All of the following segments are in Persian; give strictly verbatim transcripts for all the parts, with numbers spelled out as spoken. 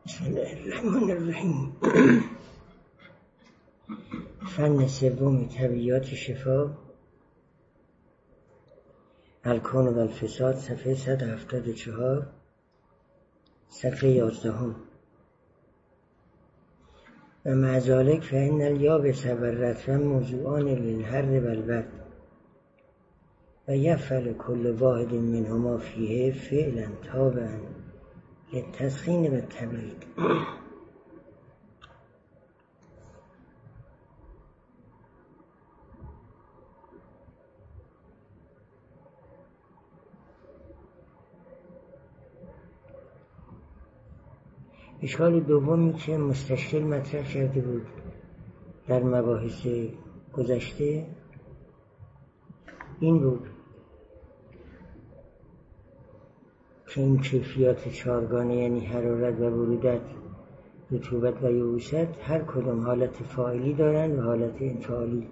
بسم الله الرحمن الرحیم. فن سوم طبیعیات شفا، الکون و الفساد، صفحه صد و هفتاد و چهار، صفحه یازدهم. و مع ذلک فإن الیابس و الرطب موضوعان للحر و البرد و یفعل کل واحد منهما فیه فعلا تابعا للتسخین و التبرید. اشکال دومی که مستشکل مطرح کرده بود در مباحث گذشته این بود که این کیفیات چهارگانه، یعنی حرارت و برودت، رطوبت و یبوست، هر کدام حالت فاعلی دارند و حالت انفعالی.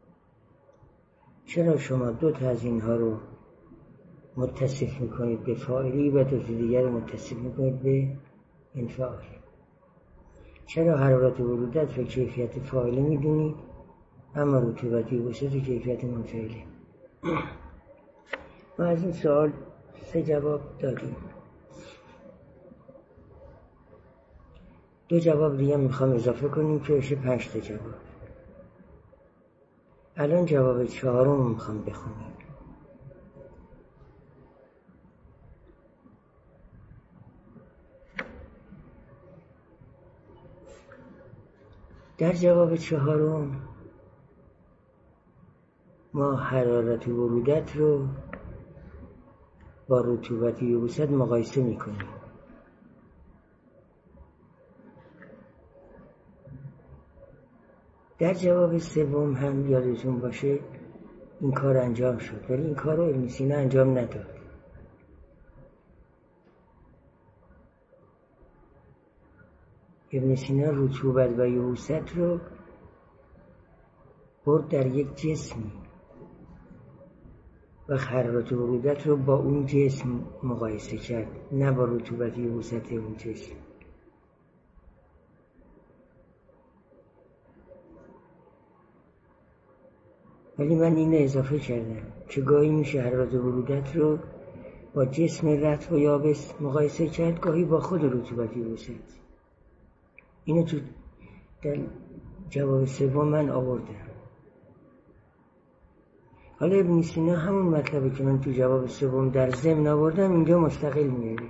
چرا شما دو تا از اینها رو متصف میکنید به فاعلی و دو تا دیگر رو متصف میکنید به انفعال؟ چرا حرارت و برودت و کیفیت فاعلی میدونید اما رطوبت و یبوست و کیفیت منفعلی؟ ما از این سوال سه جواب دادیم. دو جواب دیگه میخوام اضافه کنیم که بشه پنج تا جواب. الان جواب چهارم میخوام بخونیم. در جواب چهارم ما حرارت و برودت رو با رطوبت و یبوست مقایسه میکنیم. در جواب سوم هم یادتون باشه این کار انجام شد، ولی این کار رو ابن سینا انجام نداد. ابن سینا رطوبت و یبوست رو برد در یک جسمی و حرارت و برودت رو با اون جسم مقایسه کرد، نه با رطوبت و یبوست اون جسم. ولی من اینو اضافه کردم که گاهی میشه حرارت و برودت رو با جسم رطب و یابس مقایسه کرد، گاهی با خود رطوبت و یبوست. اینو تو در جواب سوم من آوردم. حالا ابن سینا همون مطلبی که من تو جواب سوم در ضمن آوردم اینجا مستقل میاره،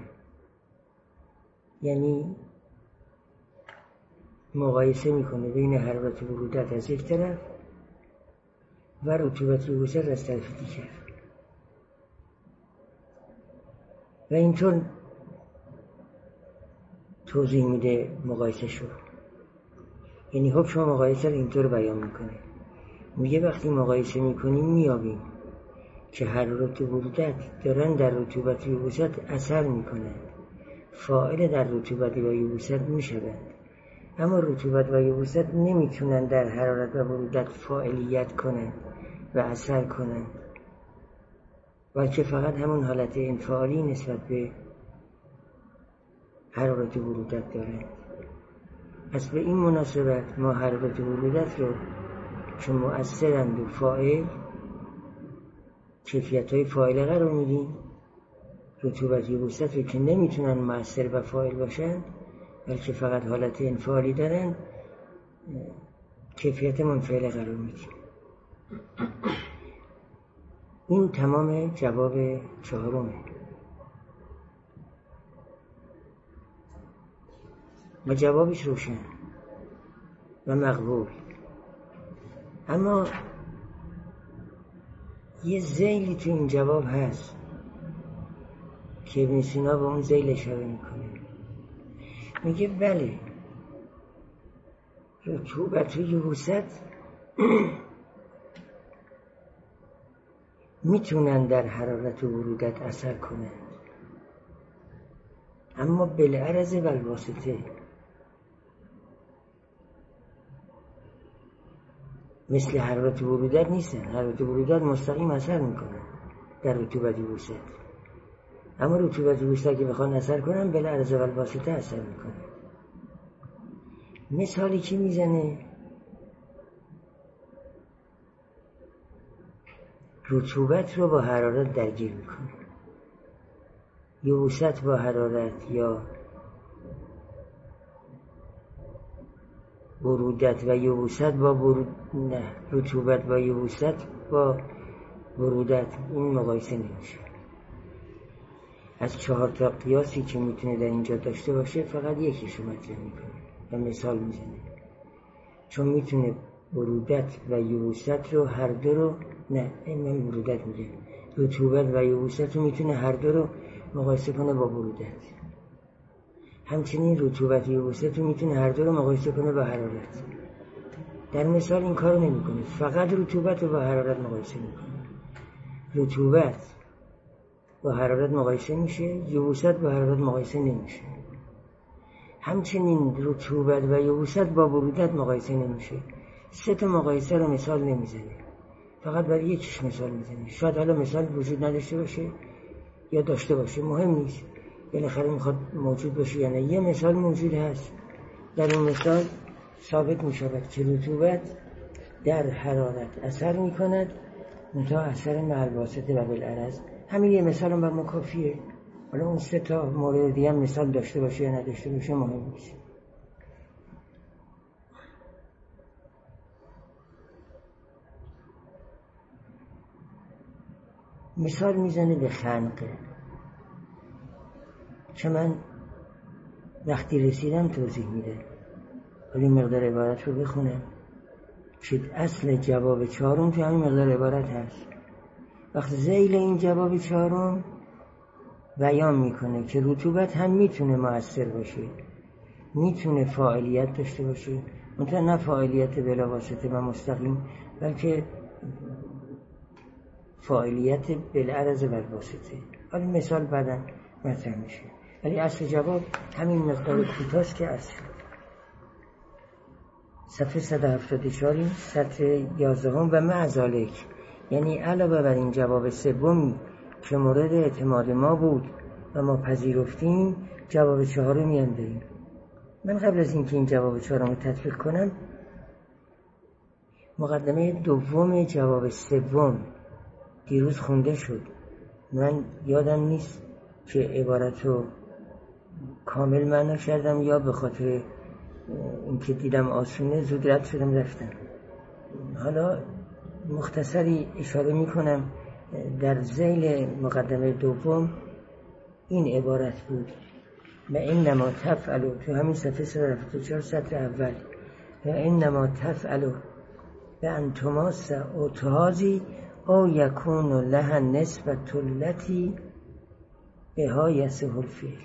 یعنی مقایسه میکنه بین حرارت و برودت از یک طرف و رطوبت و یبوست از طرف دیگر و اینطور توضیح میده مقایسه شو. یعنی حکم مقایسه رو اینطور بیان میکنه، میگه وقتی مقایسه میکنیم میابیم که حرارت و برودت دارن در رطوبت و یبوست اثر میکنن، فاعل در رطوبت و یبوست میشوند، اما رطوبت و یبوست نمیتونن در حرارت و برودت فاعلیت کنن و اثر کنن، بلکه فقط همون حالت انفعالی نسبت به حرارت و برودت دارن. پس به این مناسبت ما حرارت و برودت رو چون مؤثرند و فاعل، کیفیت های فاعله قرار میدیم، رطوبت و یبوست رو که نمیتونن مؤثر و فاعل باشن بلکه فقط حالت انفعالی دارن، کیفیت منفعل قرار میدیم. این تمام جواب چهارمه و جوابش روشن و مقبول. اما یه ذیلی تو این جواب هست که ابن سینا به اون ذیل اشاره میکنه. میگه بله، رطوبت و یبوست میتونن در حرارت و برودت اثر کنند، اما بالعرض و الواسطه، مثل حرارت و برودت نیستن. حرارت و برودت مستقیم اثر میکنن در رطوبت و یبوست، اما رطوبت و یبوست که بخوان اثر کنن بالعرض و الواسطه اثر میکنن. مثالی که میزنه رطوبت رو با حرارت درگیر میکنه، یبوست با حرارت یا برودت و یبوست با برود... نه رطوبت با یبوست با برودت این مقایسه نمیشه. از چهار تا قیاسی که میتونه در اینجا داشته باشه فقط یکیش رو مطرح میکنه و مثال میزنه، چون میتونه برودت و یبوست رو هر دو رو نه این من برودت میگه رطوبت و یبوست رو میتونه هر دو رو مقایسه کنه با برودت، همچنین رطوبت و یبوست رو میتونه هر دو رو مقایسه کنه با حرارت. در مثال این کارو نمیکنه، فقط رطوبت رو با حرارت مقایسه میکنه. رطوبت با حرارت مقایسه میشه، یبوست با حرارت مقایسه نمیشه. همچنین رطوبت و یبوست با برودت مقایسه نمیشه. سه تا مقایسه رو مثال نمیزنه، فقط برای یکیش مثال میزنه. شاید حالا مثال وجود نداشته باشه یا داشته باشه، مهم نیست، بالاخره میخواد موجود باشه یا نه. یه مثال موجود هست، در این مثال ثابت میشود که رطوبت در حرارت اثر میکند منتها اثر مع الواسطه و بالعرض. همین یه مثال هم بر ما کافیه. حالا اون سه تا مورد دیگه هم مثال داشته باشه یا نداشته باشه مهم نیست. مثال میزنه به خنقه که من وقتی رسیدم توضیح میده، ولی مقدار عبارت رو بخونم که اصل جواب چهارم تو همین مقدار عبارت هست. وقتی ذیل این جواب چهارم بیان میکنه که رطوبت هم میتونه مؤثر باشه، میتونه فاعلیت داشته باشه، منتها نه فاعلیت بلا واسطه و مستقیم، بلکه فاعلیت بالعرض و الواسطه. حالا مثال بعدا مطرح میشه، ولی اصل جواب همین مقدار کوتاست که اصل شد. صفحه صد و هفتاد و چهار سطر یازدهم و مع ذالک، یعنی علاوه بر این جواب سومی که مورد اعتماد ما بود و ما پذیرفتیم، جواب چهارمی هم داریم. من قبل از اینکه این جواب چهارم رو تطبیق کنم، مقدمه دوم جواب سوم دیروز خونده شد. من یادم نیست که عبارت رو کامل معنا کردم یا به خاطر اینکه دیدم آسونه زود رد شدم رفتم. حالا مختصری اشاره میکنم. در ذیل مقدمه دوم این عبارت بود: و انما تفعلوا، تو همین صفحه صد و هفتاد و چهار سطر اول، و انما تفعلوا به انتماس او تهازی او یکون لها نسبت التي بها یصح الفعل.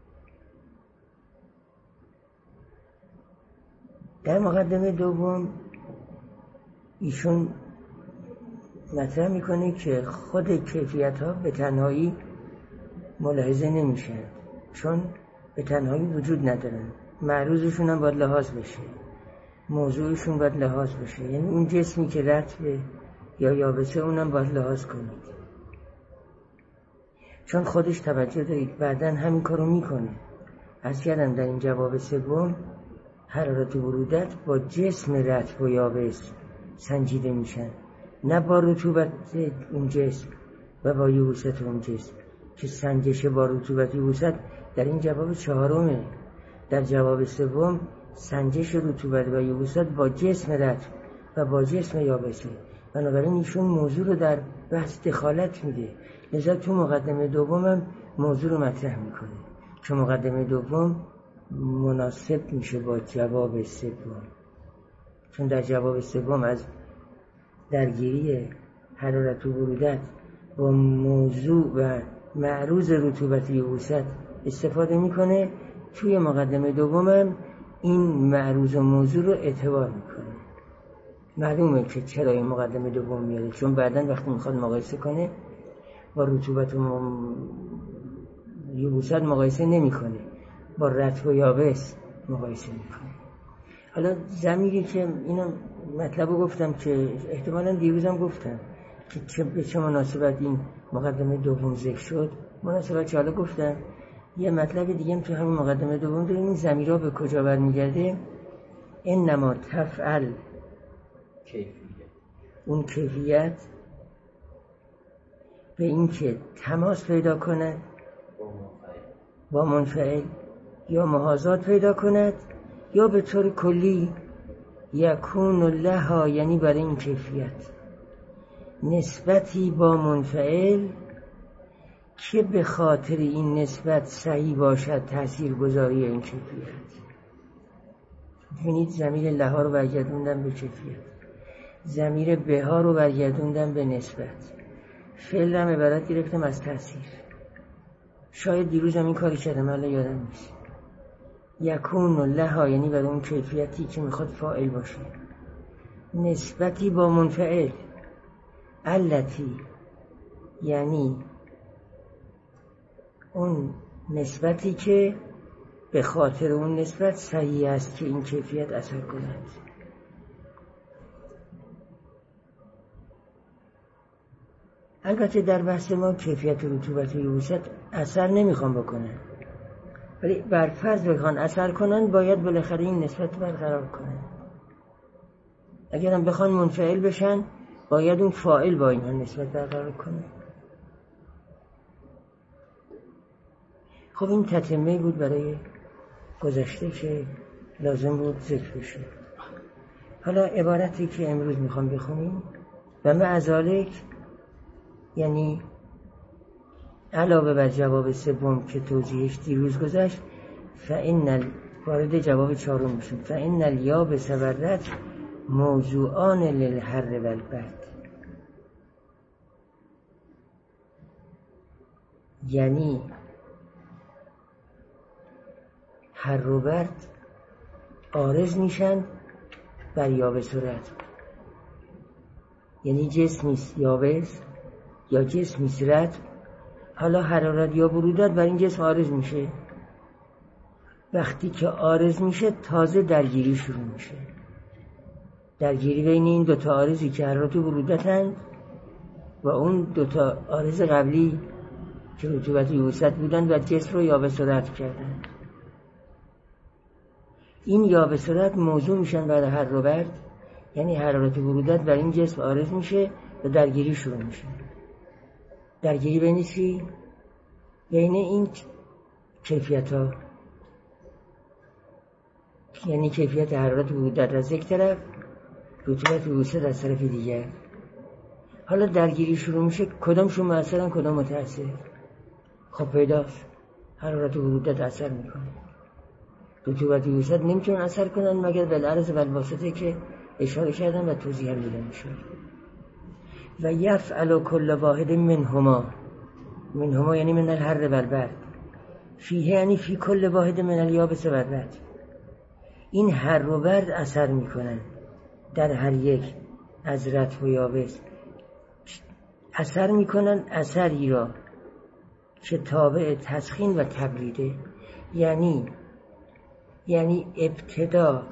در مقدمه دوم ایشون مطرح میکنه که خود کیفیت ها به تنهایی ملاحظه نمیشن، چون به تنهایی وجود ندارن، معروضشون هم باید لحاظ بشه، موضوعشون باید لحاظ بشه. یعنی اون جسمی که رطبه یا یابسه اونم باید لحاظ کنید، چون خودش توجه دارید بعداً همین کارو میکنه. از کردم در این جواب سوم حرارت برودت با جسم رطب و یابس سنجیده میشن، نه با رطوبت اون جسم و با یبوست اون جسم، که سنجش با رطوبت یبوست در این جواب چهارمه. در جواب سوم سنجش رطوبت و یبوست با جسم رطب و با جسم یابسه. بنابراین ایشون موضوع رو در بحث دخالت میده، لذا تو مقدمه دوم هم موضوع رو مطرح میکنه که مقدمه دوم مناسب میشه با جواب سوم، چون در جواب سوم از درگیری حرارت و برودت با موضوع و معروض رطوبت یبوست استفاده میکنه. توی مقدمه دومم این معروض و موضوع رو اعتبار میکنه. معلومه که چرا این مقدمه دوم میاره، چون بعداً وقتی میخواد مقایسه کنه با رطوبت و یبوست مقایسه نمیکنه، با رطب و یابس مقایسه میکنه. حالا زمینی که اینو مطلبو گفتم که احتمالاً دیروزم گفتم که چه به چه مناسبت این مقدمه دوم ذکر شد، مناسبت چه حالا گفتم. یه مطلب دیگه هم تو همین مقدمه دوم داریم، این ضمیرها به کجا برمیگرده. انما تفعل کیفیت اون کیفیت به این که تماس پیدا کند با منفعل یا محاذات پیدا کند یا به طور کلی یکون لها، یعنی برای این کیفیت نسبتی با منفعل که به خاطر این نسبت صحیح باشد تأثیر گذاری این کیفیت. ببینید ضمیر لها رو برگردوندم به کیفیت، ضمیر بها رو برگردوندم به نسبت، فعل هم عبارت گرفتم از تأثیر. شاید دیروز هم این کاری کردم الان یادم نیست. یکون لها یعنی برای اون کیفیتی که میخواد فاعل باشه نسبتی با منفعل، التی یعنی اون نسبتی که به خاطر اون نسبت صحیح است که این کیفیت اثر کند. البته در بحث ما کیفیت رطوبت و یبوست اثر نمیخوام بکنن، ولی بر فرض بخوان اثر کنن باید بالاخره این نسبت برقرار کنن. اگرم بخوان منفعل بشن باید اون فاعل با این نسبت برقرار کنه. خب این تتمه بود برای گذشته که لازم بود ذکر بشه. حالا عبارتی که امروز میخوام بخونیم و معذالک، یعنی علاوه بر جواب سوم که توضیحش دیروز گذشت، فإن وارد جواب چهارم میشیم. فإن الیابس والرطب موضوعان للحر والبرد، یعنی حر و برد عارض میشن بر یابس و رطب، یعنی جسمی یابس یا جسمی رطب، حالا حرارت یا برودت بر این جسم عارض میشه. وقتی که عارض میشه تازه درگیری شروع میشه، درگیری بین این دوتا عارضی که حرارت و برودتن و اون دوتا عارض قبلی که رطوبت و یبوست بودن و جسم رو یابس و رطب کردن. این یابس و رطب موضوع میشن برای حر و برد، یعنی حرارت و برودت بر این جسم عارض میشه و درگیری شروع میشه. درگیری بین چی؟ بین این کیفیت ها، یعنی کیفیت حرارت و برودت از یک طرف، رطوبت و یبوست از طرف دیگر. حالا درگیری شروع میشه، کدامشون مؤثرن کدام متأثر؟ خب پیداست حرارت و برودت اثر میکنه، رطوبت و یبوست نمیتونن اثر کنن مگر بالعرض و بالواسطه که اشاره کردن و توضیح هم دیدن میشه. و یفعل کل واحد منهما، منهما یعنی من الحر والبرد، فیه یعنی فی کل واحد من الیابس والرطب، این حر و برد اثر میکنن در هر یک از رطب و یابس، اثر میکنن اثری را که تابع تسخین و تبریده، یعنی یعنی ابتدا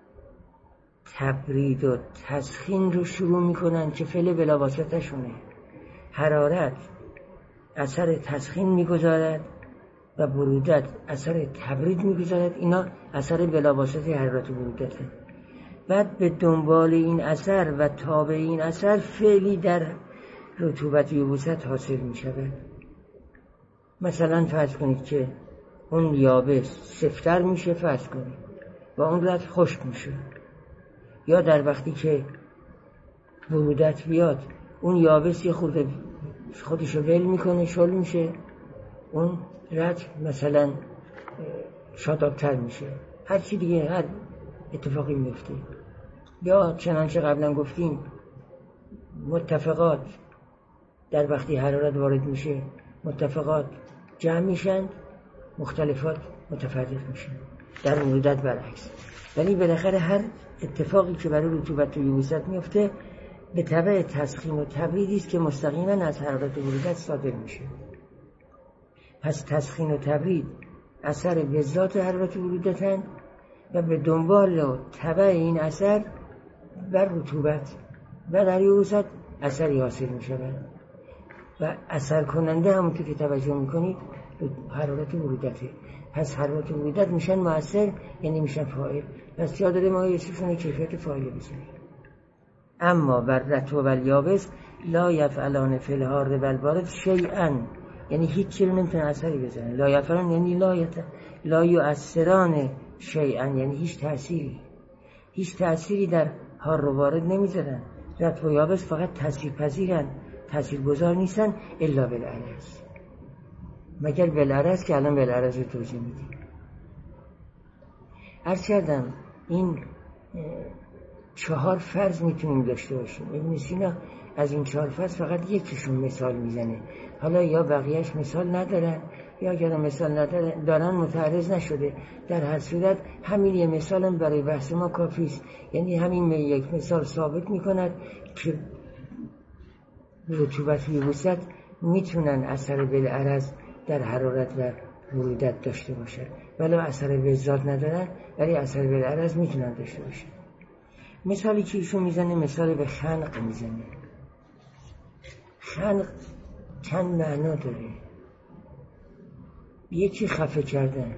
تبرید و تسخین رو شروع میکنن که فعل بلاواسطه شونه. حرارت اثر تسخین میگذارد و برودت اثر تبرید میگذارد، اینا اثر بلاواسطه حرارت و برودت هست. بعد به دنبال این اثر و تابع این اثر فعلی در رطوبت و یبوست حاصل میشود. مثلا فرض کنید که اون یابس سفتر میشه فرض کنید و اون رطب خشک میشه، یا در وقتی که برودت بیاد اون یابس یه خورده خودشو ول میکنه شل میشه، اون رطب مثلا شادابتر میشه، هر چی دیگه هر اتفاقی میفته. یا چنانچه قبلا گفتیم متفقات در وقتی حرارت وارد میشه متفقات جمع میشن، مختلفات متفرق میشن، در برودت برعکس. ولی بالاخره هر اتفاقی که برای رطوبت و یبوست میفته به تبع تسخین و تبریدی است که مستقیما از حرارت و برودت صادر میشه. پس تسخین و تبرید اثر به ذات حرارت و برودتن و به دنبال و تبع این اثر بر رطوبت و در یبوست اثری حاصل میشه و اثر کننده همونطور که توجه میکنید حرارت و برودته. پس حرارت بودت میشن مؤثر، یعنی میشن فاعل. پس جا داره ما اسمشون کیفیت فاعل بزنیم. اما بر رطب و الیابس لا یفعلان فی الحار و البارد شیئا، یعنی هیچ چیزی رو نمیتونه اثری بزنه. لا یفعلان یعنی لا یت لا یؤثران شیئا، یعنی هیچ تأثیری هیچ تأثیری در حار و بارد نمیذارن. رطب و یابس فقط تأثیر پذیرن، تأثیر گذار نیستن الا بالعرض، مگر بالعرض که الان بالعرض رو توضیح میدیم. عرض کردم این چهار فرض میتونیم داشته باشیم. ابن سینا از این چهار فرض فقط یکیشون مثال میزنه. حالا یا بقیهش مثال ندارن یا اگر مثال ندارن دارن متعرض نشده. در هر صورت همین یه مثال هم برای بحث ما کافیست. یعنی همین یک مثال ثابت میکند که رطوبت و یبوست میتونن اثر بالعرض در حرارت و برودت داشته باشن، ولی اثر بالذات ندارن، ولی اثر بالعرض میتونن داشته باشن. مثالی که ایشون میزنه مثال به خنق میزنه. خنق چند معنا داره. یکی خفه کردن.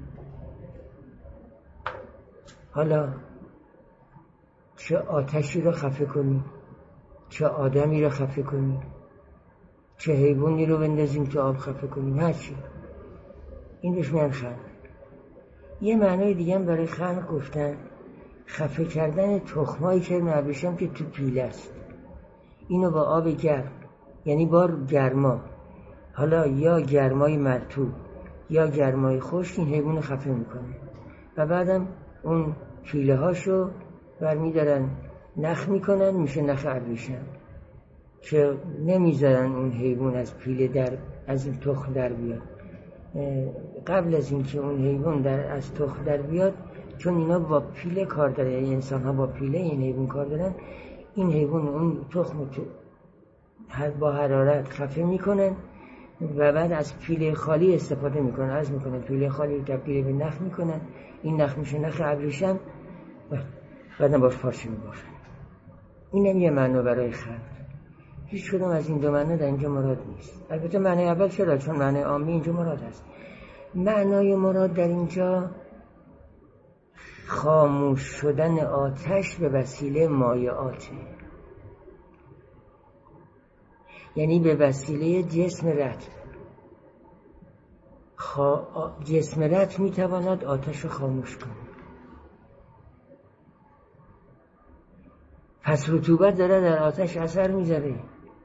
حالا چه آتشی رو خفه کنی، چه آدمی رو خفه کنی، چه حیوانی رو بندازیم که آب خفه کنیم، هرچی، این بهش میگن خنق. یه معنای دیگه هم برای خنق گفتن خفه کردن تخمایی که نبشم که تو پیله است، اینو با آب گرم، یعنی با گرما، حالا یا گرمای مرطوب یا گرمای خشک، این حیوان خفه میکنه و بعدم اون پیله هاشو برمیدارن نخ میکنن، میشه نخ ابریشم که نمیذارن اون حیوان از پیله در از این تخم در بیاد. قبل از اینکه اون حیوان در از تخم در بیاد، چون اینا با پیله کار داره، یعنی انسان ها با پیله این حیوان کار دارن، این حیوان اون تخم تو با حرارت خفه میکنن و بعد از پیله خالی استفاده میکنن، از میکنن پیله خالی رو تبدیل به نخ میکنن، این نخ میشه نخ ابریشم و بعدم باش پارچه میبافن. اینم یه معنی برای خلق. هیچ کدوم از این دو معنی در اینجا مراد نیست. البته معنی اول چرا؟ چون معنی عامی اینجا مراد است. معنای مراد در اینجا خاموش شدن آتش به وسیله مایعاته، یعنی به وسیله جسم رطب. خا... جسم رطب میتواند آتش رو خاموش کنه. پس رطوبت داره در آتش اثر میذاره،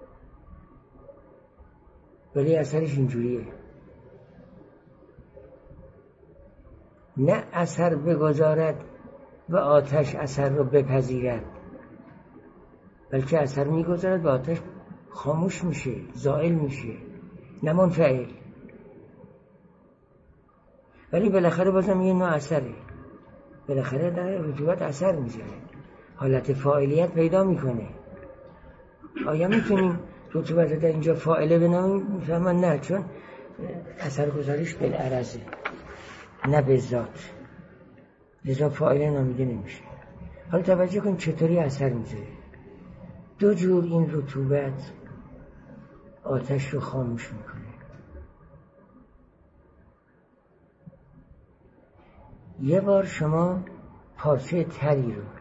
ولی اثرش اینجوریه، نه اثر بگذارد و آتش اثر رو بپذیرد، بلکه اثر میگذارد و آتش خاموش میشه، زائل میشه، نه منفعل. ولی بالاخره بازم یه نوع اثره، بالاخره در رطوبت اثر میذاره، حالت فاعلیت پیدا میکنه. آیا میتونیم رطوبت در اینجا فاعله بنامیم؟ میفهمن نه، چون اثرگذاریش بالعرضه نه به ذات، لذا فاعله نامیده نمیشه. حالا توجه کن چطوری اثر میذاره. دو جور این رطوبت آتش رو خاموش میکنه. یه بار شما پارچه تری رو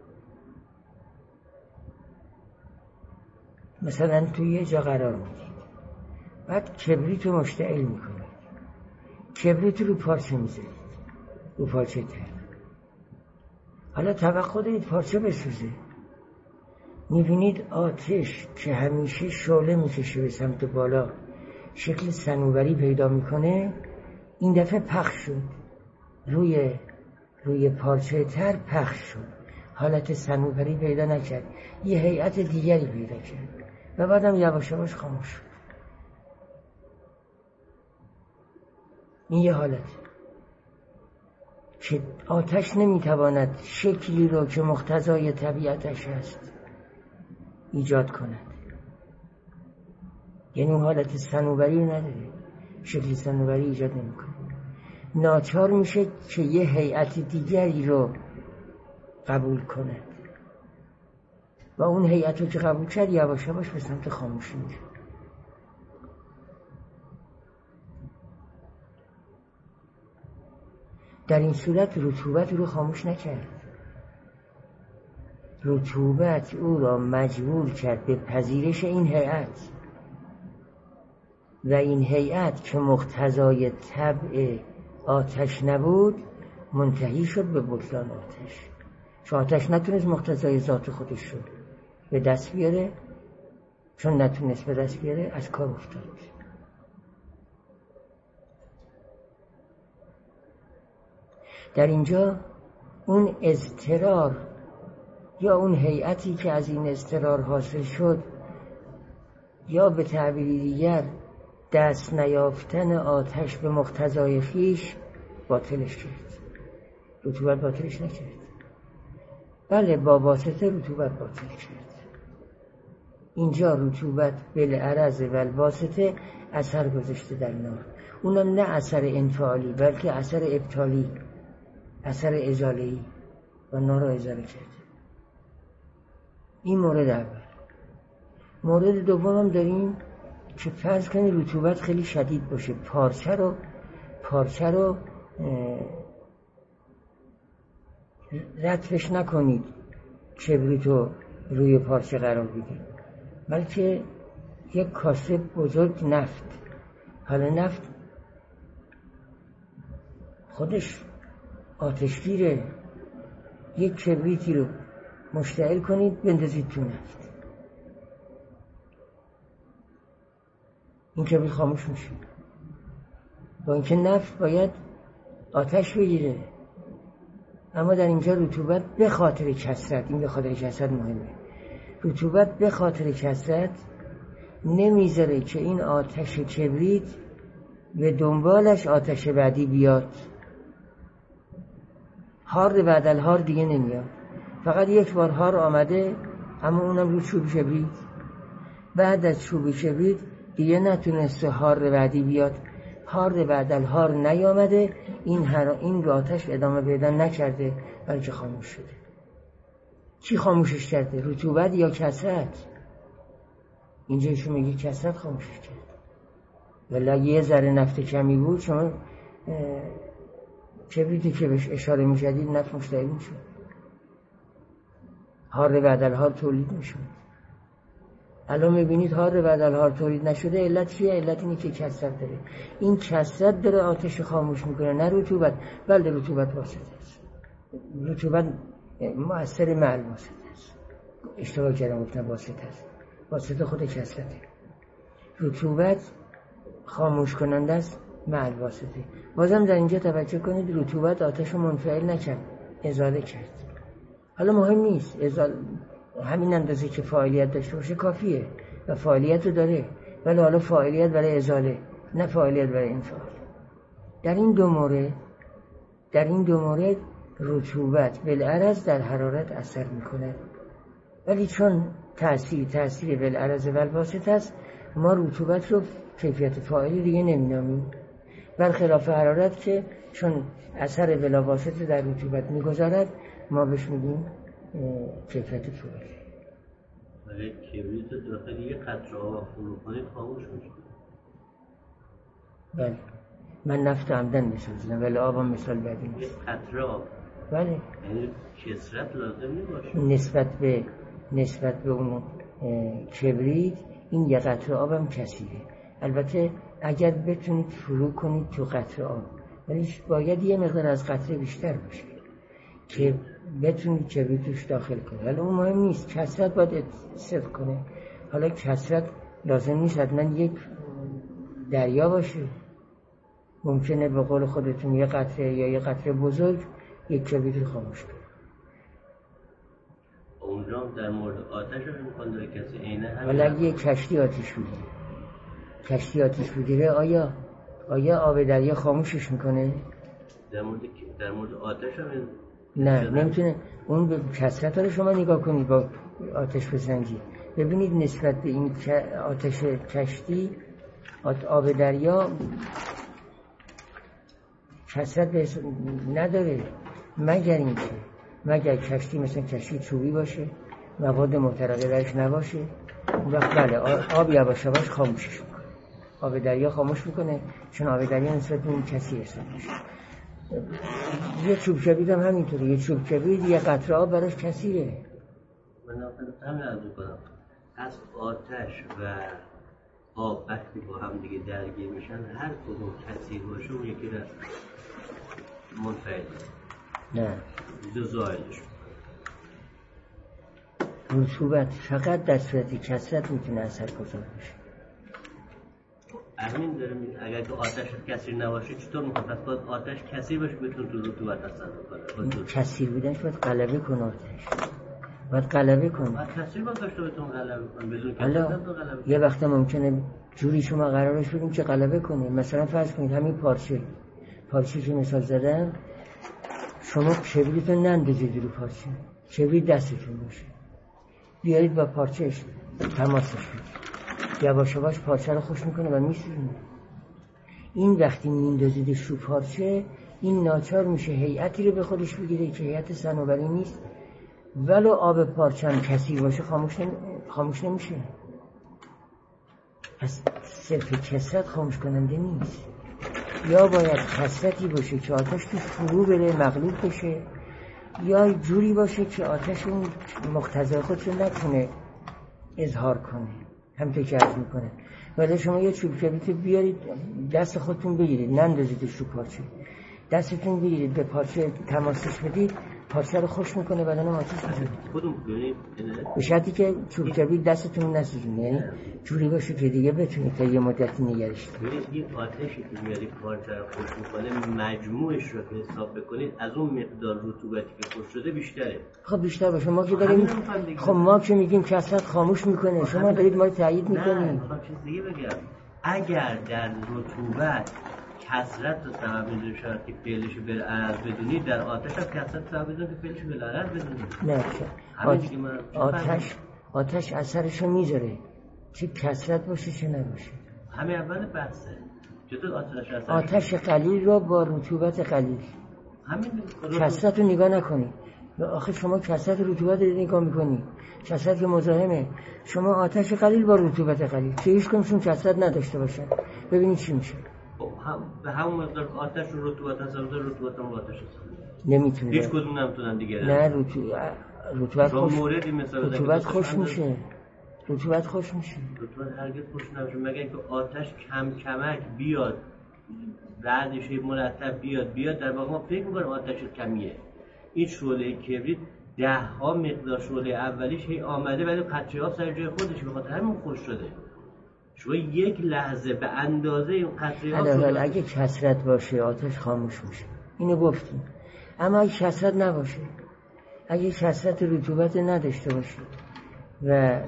مثلا توی یه جا قرار میدید، بعد کبریت رو مشتعل میکنید، کبریت رو پارچه میذارید، رو پارچه تر. حالا توقع دارید پارچه بسوزه، میبینید آتش که همیشه شعله میکشه به سمت بالا، شکل صنوبری پیدا میکنه، این دفعه پخش شد، روی روی پارچه تر پخش شد، حالت صنوبری پیدا نکرد، یه هیئت دیگری پیدا کرد و بعدم یواش یواش خاموش شد. این یه حالت که آتش نمیتواند شکلی رو که مقتضای طبیعتش هست ایجاد کند، یعنی اون حالت صنوبری رو نداره، شکل صنوبری ایجاد نمیکنه، ناچار میشه که یه هیئت دیگری رو قبول کند و اون هیئت رو که قبول کرد یواش یواش به سمت خاموشی میره. در این صورت رطوبت رو خاموش نکرد. رطوبت او را مجبور کرد به پذیرش این هیئت و این هیئت که مقتضای طبع آتش نبود منتهی شد به بطلان آتش. چون آتش نتونست مقتضای ذات خودش رو به دست بیاره، چون نتونست به دست بیاره از کار افتاد. در اینجا اون اضطرار یا اون هیئتی که از این اضطرار حاصل شد، یا به تعبیری دیگر دست نیافتن آتش به مقتضای خویش باطلش کرد. رطوبت باطلش نکرد. بله با واسطه رطوبت باطل کرد. اینجا رطوبت بالعرض و الواسطه اثر گذاشته در نار، اونم نه اثر انفعالی بلکه اثر ابطالی، اثر ازاله‌ای و نار را ازاله کرد. این مورد اول. مورد دوم هم داریم که فرض کنید رطوبت خیلی شدید باشه، پارچه رو پارچه رو رطبش نکنید، کبریت رو روی پارچه قرار بدید، بلکه یک کاسه بزرگ نفت، حالا نفت خودش آتشگیره، یک کبریتی رو مشتعل کنید بندازید تو نفت، این کبریت خاموش میشه. با اینکه نفت باید آتش بگیره، اما در اینجا رطوبت به خاطر کثرت، این به خاطر کثرت مهمه، رطوبت به خاطر کثرت نمیذاره که این آتش کبریت به دنبالش آتش بعدی بیاد. هار بعد الهار دیگه نمیاد، فقط یک بار هار آمده، اما اونم رو چوب کبریت. بعد از چوب کبریت دیگه نتونسته هار بعدی بیاد، هار بعد الهار نیامده، این هر این به آتش ادامه پیدا نکرده بلکه خاموش شده. چی خاموشش کرده؟ رطوبت یا کثرت؟ اینجا ایشون میگه کثرت خاموشش کرد. ولی یه ذره نفت کمی بود، شما کبریتی که بهش اشاره می‌کردید نفت مشتعل می‌شد، هار بعد الهار تولید می‌شد. الان می‌بینید هار بعد الهار تولید نشده، علت چیه؟ علت اینه که کثرت داره. این کثرت داره آتش خاموش می‌کنه، نه رطوبت. بله رطوبت واسطه است، رطوبت مؤثر مع الواسطه است. اشتباه کردم گفتم واسطه است، واسطه خود کثرته. رطوبت خاموش کننده است مع الواسطه. بازم در اینجا توجه کنید رطوبت آتش رو منفعل نکرد، ازاله کرد. حالا مهم نیست، ازاله همین اندازه که فاعلیت داشته باشه کافیه و فاعلیت رو داره، ولی حالا فاعلیت برای ازاله نه فاعلیت برای انفعال. در این دو مورد در این دو مورد رطوبت بالعرض در حرارت اثر میکنه، ولی چون تأثیر تأثیر بالعرض و الواسطه است، ما رطوبت رو کیفیت فاعلی دیگه نمینامیم، برخلاف حرارت که چون اثر بلا واسطه در رطوبت میگذارد ما بهش میگیم کیفیت فاعلی. ولی کبریت داخل یک قطره آب فرو کنید خاموش میشه. بله من نفت عمدن مثال زدم، ولی آبم مثال بعدی نیست. یک قطره آب، بله یعنی کثرت لازم نباشه نسبت به نسبت به اون کبریت این یک قطره آبم کثیره. البته اگر بتونید فرو کنید تو قطره آب، ولی باید یه مقدار از قطره بیشتر باشه که بتونید کبریت توش داخل کنید. حالا اون مهم نیست، کثرت باید صرف کنه. حالا کثرت لازم نیست حتما یک دریا باشه، ممکنه به قول خودتون یه قطره یا یه قطره بزرگ یک کبریت رو خاموش کنه. اونجا در مورد آتش رو امکان داره کسی عینه همین. حالا اگه یک کشتی آتش بگیره کشتی آتش بگیره آیا آیا آب دریا خاموشش میکنه؟ در مورد در مورد آتش هم نه نمیتونه. اون به کثرت رو شما نگاه کنید با آتش بسنجید، ببینید نسبت به این آتش کشتی آب دریا کثرت نداره، مگر اینکه مگر کشتی مثلا کشتی چوبی باشه، مواد محترقه درش نباشه، اون وقت بله آب یواش یواش خاموشش میکنه، آب دریا خاموش میکنه، چون آب دریا نسبت به این کسی حساب میشه. یه چوب کبریت هم همینطوره، یه چوب کبریت یه قطره آب براش کثیره. من همین عرض کنم از آتش و آب وقتی با هم دیگه درگیر میشن هر کدوم کثیر باشه اون یکی را منفعل نه دو زائلش. رطوبت فقط در صورت کثرت میتونه اثرگذار باشه. همین داره میگه اگر که آتش کثیر نباشه چطور میخواد؟ پس باید آتش کثیر باشه بتونه تو رطوبت اثر بکنه. کثیر بودنش باید غلبه کنه، آتش باید غلبه کنه. باید کثیر باید داشته بتونه غلبه کنه، بدون کثیر حالا نمیتونه غلبه کنه. یه وقت ممکنه جوری شما قرارش بدیم که غلبه کنه. مثلا فرض کنید همین پارچه پارچه که مثال زدم، شما کبریتو نندازید رو پارچه، کبریت دستتون باشه، بیارید با پارچهش تماسش بدید، یواش یواش پارچه رو خوش میکنه و میسوزونه. این وقتی میندازیدش رو پارچه، این ناچار میشه هیئتی رو به خودش بگیره که هیئت صنوبری نیست، ولو آب پارچه هم کثیر باشه خاموش, نمی... خاموش نمیشه. پس صرف کثرت خاموش کننده نیست، یا باید کثرتی باشه که آتش تو فرو بره مغلوب بشه، یا جوری باشه که آتش اون مقتضای خودش رو نتونه اظهار کنه. همینطور که عرض میکنه ولی شما یه چوب کبریت بیارید دست خودتون بگیرید، نندازیدش رو پارچه، دستتون بگیرید به پارچه تماسش بدید، پارچه رو خوش میکنه بدن آتش میزنید. خودم ببینید به شرطی که چوب کبریت دستتون نسوزونه، یعنی جوری باشه که دیگه بتونید تا یه مدتی نگرش دارید. ببینید این آتشی که میارید پارچه رو خوش میکنه مجموعش رو که حساب بکنید از اون مقدار رطوبتی که خوش شده بیشتره. خب بیشتر باشه. ما که داریم خب ما که میگیم کثرت خاموش میکنه، شما دارید ما رو تایید میکنید. نه میخوام چیز دیگه بگم. اگر در رطوبت کثرت رو سبب میشه شاید که فعلش بالعرض بدونید، در آتش هم کثرت سبب میشه که فعلش بالعرض بدونید. نه آت... آتش آتش اثرشو میذاره چه کثرت باشه چه نباشه. همه اول بحثه چطور آتش اثر آتش قلیل رو با رطوبت قلیل، همین کثرت رو نگاه نکنید. آخه شما کثرت رطوبت رو نگاه میکنید، کثرت که مزاحمه. شما آتش قلیل با رطوبت قلیل که هیچ کمشون کثرت نداشته باشن، ببینید چی میشه. هم به همون مقدار آتش رو رطوبت اثر بده، رطوبت هم آتش اثر نمیتونه. هیچ کدوم نمیتونن دیگه. نه رطوبت رطوبت خوش موردی مثلا رطوبت خوش میشه. رطوبت خوش میشه. رطوبت هرگز خوش نمیشه مگر اینکه آتش کم کمک بیاد، بعدش مرتب بیاد بیاد در واقع ما فکر می‌کنیم آتش کمیه. این شعله کبریت ده ها مقدار شعله اولیش هی آمده ولی قطره آب سر جای خودش به خاطر همین خوش شده. شما یک لحظه به اندازه این قطره آب حالا اگه کثرت باشه آتش خاموش میشه، اینو گفتیم. اما اگه کثرت نباشه، اگه کثرت رطوبت نداشته باشه و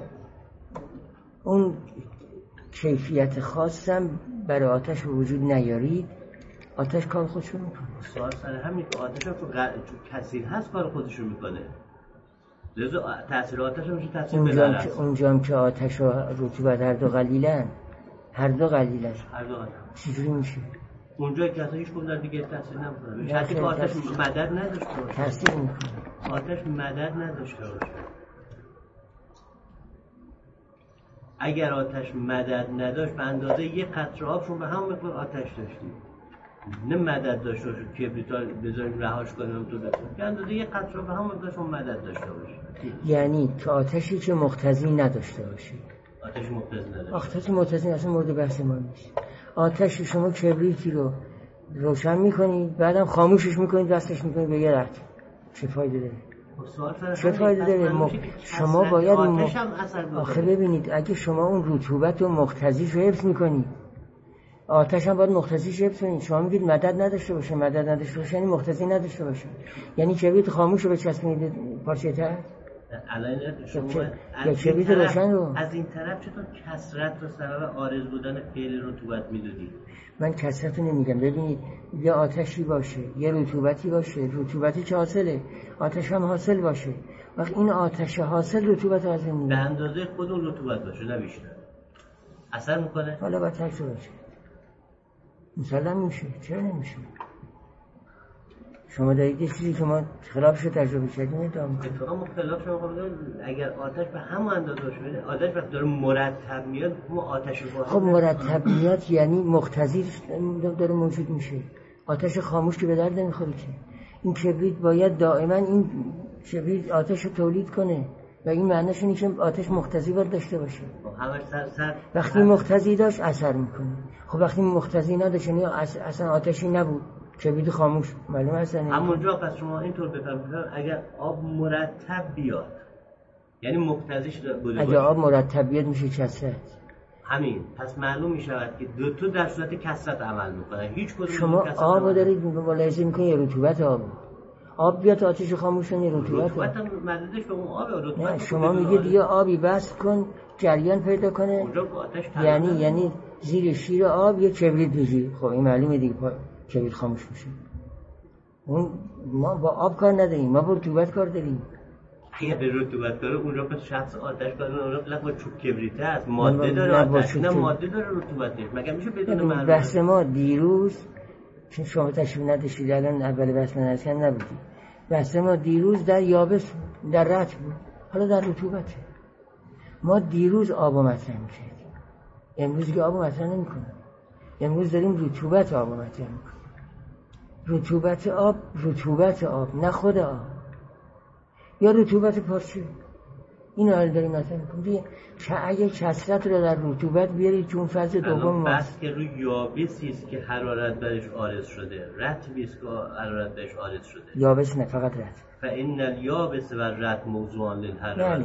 اون کیفیت خاصم برای آتش وجود نیارید، آتش کار خودشو میکنه. سوال سر همین که آتش هم چون کثیر هست کار خودشو میکنه، لذا تاثیر آتش هم میشه تاثیر اونجا که اونجا که آتش و رطوبت هر دو قلیلن، هر دو قلیلن، هر دو چجوری میشه؟ اونجا که اصلا هیچ کدوم در دیگه تاثیر نمیکنه. شرطی که آتش مدد نداشته باشه. تاثیر میکنه. آتش مدد نداشته باشه. اگر آتش مدد نداشت به اندازه یک قطره آب شما به همون مقدار آتش داشتید. نه مدد داشته باشه کبریت ها بذاریم رهاش کنیم تو داشته که اندازه یک قطره به همون مقدار شما مدد داشته باشه. یعنی که آتشی که مقتضی نداشته باشه. آتش مقتضی نداشته. آتش مقتضی اصلا مورد بحث ما نیست. آتش شما کبریتی رو روشن میکنید بعدم خاموشش میکنید دستش میکنید به یه رد، چه فایده داره؟ چه فایده داره؟ م... شما باید م... آخه ببینید اگه شما اون رطوبت و مقتضیش رو حفظ میکنید، آتش هم باید مقتضیش حفظ کنید. شما میگید مدد نداشته باشه، مدد نداشته باشه یعنی مقتضی نداشته باشه، یعنی کبریت خاموش رو بچسبونید پارچه ته. الان شما از این طرف از این طرف چطور کثرت رو سبب عارض بودن فعل رطوبت میدونید؟ من کثرت رو نمیگم. ببینید یه آتشی باشه، یه رطوبتی باشه، رطوبتی که حاصله، آتش هم حاصل باشه، وقت این آتش حاصل رطوبت از این به اندازه خود اون رطوبت باشه نه بیشتر اثر میکنه. حالا باید تکسه باشه مثلا میشه. چرا نمیشه؟ شما دارید یه چیزی که ما خلافش رو تجربه کردیم ادعا میکنیم. اتفاقا مختلف شما خواهد اگر آتش به همون اندازه باشه، آتش وقتی داره مرتب میاد ما آتش رو خب مرتب میاد یعنی مقتضی داره موجود میشه. آتش خاموش که به درد نمیخوره که. این کبریت باید دائما این کبریت آتش رو تولید کنه و این معنیش اینه که آتش مختزی باید داشته باشه. همش سر سر وقتی مختزی داشت اثر میکنه. خب وقتی مختزی نداشت یعنی اصلا آتشی نبود، کبریت خاموش، معلومه اصلا. همونجا پس شما اینطور بفهمید اگر آب مرتب بیاد یعنی مختزیش بوده باشه. اگر آب مرتب بیاد میشه کثرت. همین، پس معلوم میشود که دو تا در صورت کثرت عمل میکنه. هیچ کدوم شما آب دارید ملاحظه میکنید یا رطوبت آب آب بیاد آتش خاموش کنه رطوبت رطوبت هم مددش به اون آب رطوبت. نه شما میگید یه آبی بس کن جریان پیدا کنه اونجا آتش یعنی یعنی زیر شیر آب یه کبریت میگی. خب این معلومه دیگه کبریت خاموش میشه. اون ما با آب کار نداریم، ما با رطوبت کار داریم. اگه به رطوبت داره اونجا پس شخص آتش کنه اونجا پس با چوب کبریت هست، ماده داره آتش، نه ماده داره رطوبتش. مگه میشه بدون معلومه؟ بحث ما دیروز چون شما تشریف نداشتید الان اول بحث من اصلا نبودید. بحث ما دیروز در یابس در رطب بود، حالا در رطوبته. ما دیروز آب و مطرح میکردیم، امروز که آب و مطرح نمیکنیم. امروز داریم رطوبت آب و مطرح میکنیم. رطوبت آب رطوبت آب نه خود آب یا رطوبت پارچه. این حال داریم مطرح میکنیم که اگه کثرت رو در رطوبت بیارید چون فاز دوم بس که روی یابسی است که حرارت برش عارض شده، رطبی است که حرارت برش عارض شده. یابس نه فقط رطب. فإن الیابس و رطب موضوعان للحرارت.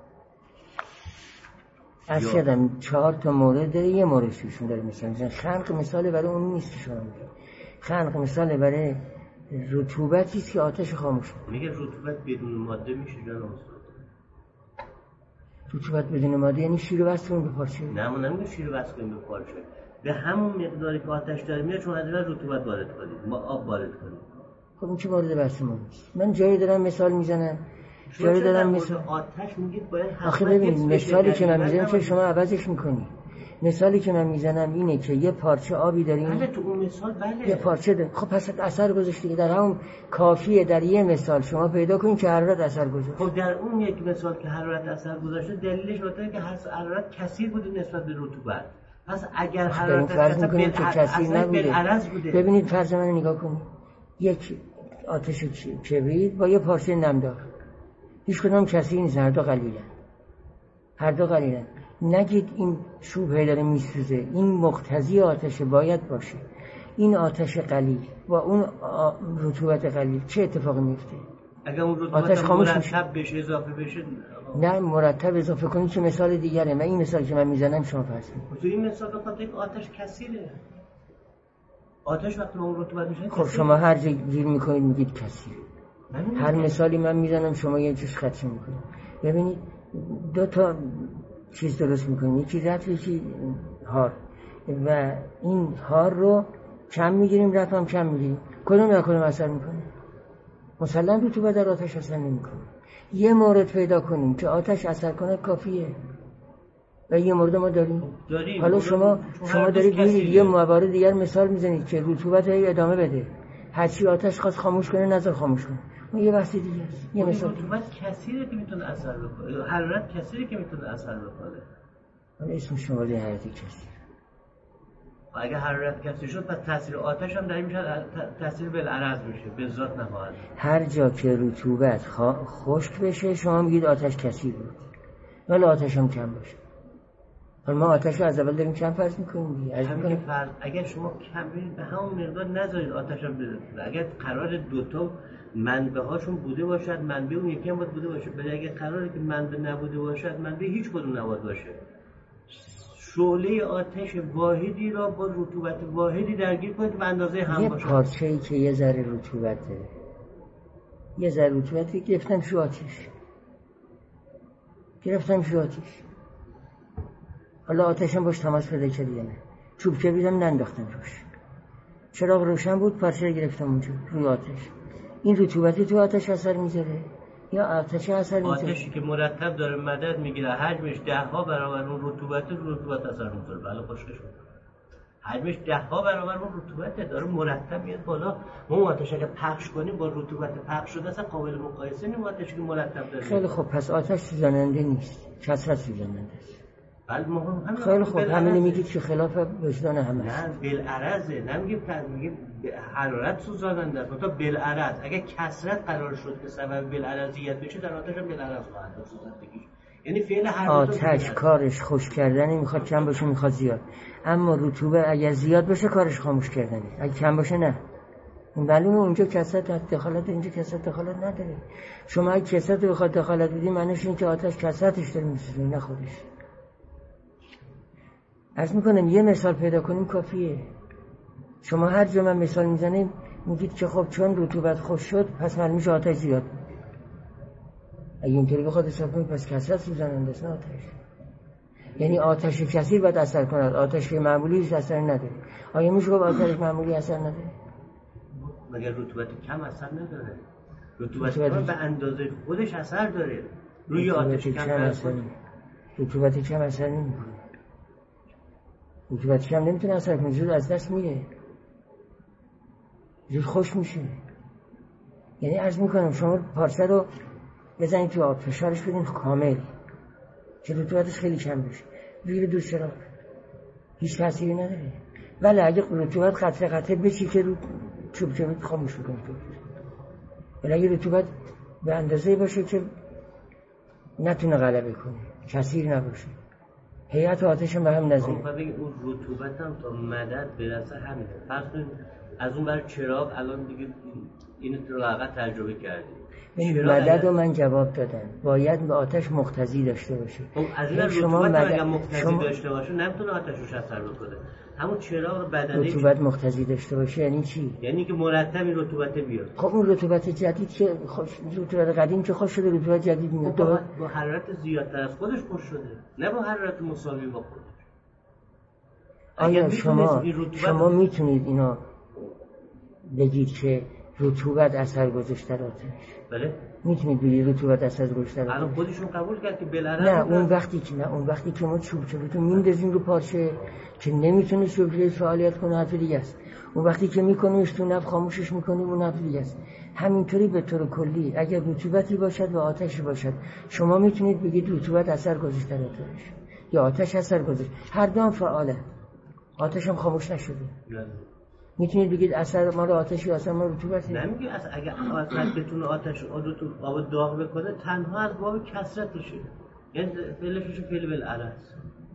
از یادم چهار تا مورد داره، یه مورد شوشون داره مثلا خنق مثال برای اون نیست که شما میگه. خنق مثال برای رطوبتی است که آتش خاموش کنه. میگه رطوبت بدون ماده میشه جان استاد. رطوبت بدون ماده یعنی شیر وصل کنیم به پارچه. نه ما نمیگه شیر وصل کنیم به پارچه. به همون مقداری که آتش داره میاد شما از اون رطوبت وارد کنید، ما آب وارد کنید. خب این چه مورد بحث ما نیست. من جایی دارم مثال میزنم، جایی دارم مثال آتش میگید باید آخه ببینید مثالی که من میزنم که شما عوضش میکنید. مثالی که من میزنم اینه که یه پارچه آبی داریم. بله تو اون مثال بله. یه پارچه داریم. خب پس اثر گذاشته در همون کافیه در یه مثال شما پیدا کنید که حرارت اثر گذاشته. خب در اون یک مثال که حرارت اثر گذاشته دلیلش اینه که حرارت کثیر بوده نسبت به رطوبت. پس اگر حرارت فرض می‌کنیم که کثیر نبوده. بوده. ببینید فرض من نگاه کنید. یک آتش کبریت با یه پارچه نمدار. هیچ کدوم کثیر نیست، هر دو قلیلن. هر دو قلیلن. نگید این چوب داره میسوزه، این مقتضی آتش باید باشه. این آتش قلیل با اون رطوبت قلیل چه اتفاقی میفته؟ اگر اون رطوبت مرتب بشه اضافه بشه نه مرتب اضافه کنید که مثال دیگره. من این مثال که من میزنم شما فرض کنید. تو این مثال بخاطر که آتش کثیره. آتش وقتی اون رطوبت میشه خب شما هر جا گیر میکنید میگید کثیر. هر مثالی من میزنم شما یه چیز خدشه میکنید. ببینید دو تا چیز درست میکنیم، یکی رطب یکی هار و این هار رو کم میگیریم رطب هم کم میگیریم. کدوم یا کدوم اثر میکنه؟ مثلا رطوبت در آتش اثر نمیکنه. یه مورد پیدا کنیم که آتش اثر کنه کافیه و یه مورد ما داریم. داریم. حالا شما شما دارید میگید یه موارد دیگر مثال میزنید که رطوبت هی ادامه بده، هرچی آتش خواست خاموش کنه نذار خاموش کنه. اون یه بحث دیگه است. یه مثال رطوبت کثیره که میتونه اثر بکنه، حرارت کثیره که میتونه اثر بکنه. اون اسم شمالی حرارت کثیر. اگه حرارت کثیر شد پس تاثیر آتش هم در این میشه تاثیر بالعرض میشه، به ذات نخواهد. هر جا که رطوبت خشک بشه شما میگید آتش کثیر بود، ولی آتش هم کم باشه. حالا ما آتش رو از اول داریم کم فرض میکنیم دیگه. همین فرض اگر شما کم برید به همون مقدار نذارید آتش هم بره. اگر قرار دو تا منبع هاشون بوده باشد، منبع اون یکی هم باید بوده باشه. ولی اگر قراره که منبع نبوده باشد، منبع هیچ کدوم نباید باشه. شعله آتش واحدی را با رطوبت واحدی درگیر کنید به اندازه هم باشه. یه پارچه‌ای که یه ذره رطوبت داره، یه ذره رطوبتی گرفتم شو آتش گرفتم شو آتش حالا آتشم باش تماس پیدا کردی نه، چوب کبریتم ننداختم روش، چراغ روشن بود، پارچه رو گرفتم اونجا روی آتش. این رطوبتی تو آتش اثر میذاره یا آتش اثر میذاره؟ آتشی که مرتب داره مدد میگیره، حجمش ده ها برابر اون رطوبت رو رطوبت اثر میذاره. بله خوشگل شد. حجمش ده ها برابر اون رطوبت داره مرتب میاد بالا. ما آتش اگه پخش کنیم با رطوبت پخش شده اصلا قابل مقایسه نیست. آتشی که مرتب داره. خیلی خوب، پس آتش سوزاننده نیست، کثرت سوزاننده است. بله مهم همین. خیلی خوب، همین میگید که خلاف وجدان همه نه بالعرضه، نمیگیم میگیم حرارت سوزاننده است. تا بالعرض اگر کثرت قرار شد که سبب بالعرضیت بشه در آتش هم بالعرض خواهد بود سوزندگیش. یعنی فعل هر آتش کارش خشک کردنه، میخواد کم باشه میخواد زیاد. اما رطوبت اگر زیاد باشه کارش خاموش کردنه، اگه کم باشه نه. این معلومه اونجا کثرت دخالت، اینجا کثرت دخالت نداره. شما اگه کثرت بخواد دخالت بدی معنیش این که آتش کثرتش داره میسوزه نه خودش. عرض میکنم یه مثال پیدا کنیم کافیه. شما هر جا من مثال میزنیم میگید که خب چون رطوبت خوش شد پس معلوم میشه آتش زیاد. اگه اینطوری بخواد حساب کنید پس کثرت سوزاننده است نه آتش. یعنی آتش کثیر باید اثر کند، آتش معمولی اثر نداره. آیا میشه گفت آتش معمولی اثر نداره؟ مگر رطوبت کم اثر نداره؟ رطوبت کم به اندازه خودش اثر داره. روی آتش کم اثر رطوبت کم اثر نمیکنه. رطوبت کم نمیتونه اثر کنه، زود از دست میره، زود خوش میشه. یعنی عرض میکنم شما پارچه رو بزنید تو آب، فشارش بدین کامل که رطوبتش خیلی کم بشه، بگیره دو چراغ، هیچ تأثیری نداره. ولی اگه رطوبت قطره قطره بچی که رو چوب چوب خاموش بکنه، ولی اگه رطوبت به اندازه باشه که نتونه غلبه کنه، کثیر نباشه، هیئت آتش هم به هم نزدیک. خب ببین اون رطوبت هم تا مدد برسه همینه. فرض کنید از اون بر چراغ الان دیگه اینو تو لااقل تجربه کردیم. این مدد رو من جواب دادم، باید به آتش مقتضی داشته باشه. خب از این رطوبت اگه مقتضی شما... داشته باشه نمیتونه آتش روش اثر بکنه. همون چراغ رو بدنه رطوبت مقتضی داشته باشه یعنی چی؟ یعنی که مرتب این رطوبت بیاد. خب اون رطوبت جدید که خوش رطوبت قدیم که خوش شده، رطوبت جدید میاد با, با حرارت زیادتر از خودش خوش شده، نه با حرارت مساوی با خودش. آیا شما شما میتونید اینا بگید که رطوبت اثر گذاشته در آتش؟ بله میتونید بگید رطوبت اثر گذاشته در آتش؟ الان خودشون قبول کرد که بالعرض نه اون وقتی که نه اون وقتی که ما چوب چوبتو میندازیم رو پارچه که نمیتونه چوب فعالیت کنه حرف دیگه است. اون وقتی که میکنیمش تو نفت خاموشش میکنیم اون حرف دیگه است. همینطوری به طور کلی اگر رطوبتی باشد و آتشی باشد شما میتونید بگید رطوبت اثر گذاشته در آتش یا آتش اثر گذاشته، هر دو هم فعاله، آتش هم خاموش نشده. میتونید بگید اثر ما رو آتشی اثر ما رطوبتی؟ نمیگه اصلا اگر آتش بتونه آتش رو تو آب داغ بکنه تنها از باب کثرتشه، یعنی فعلش فعل بالعرض.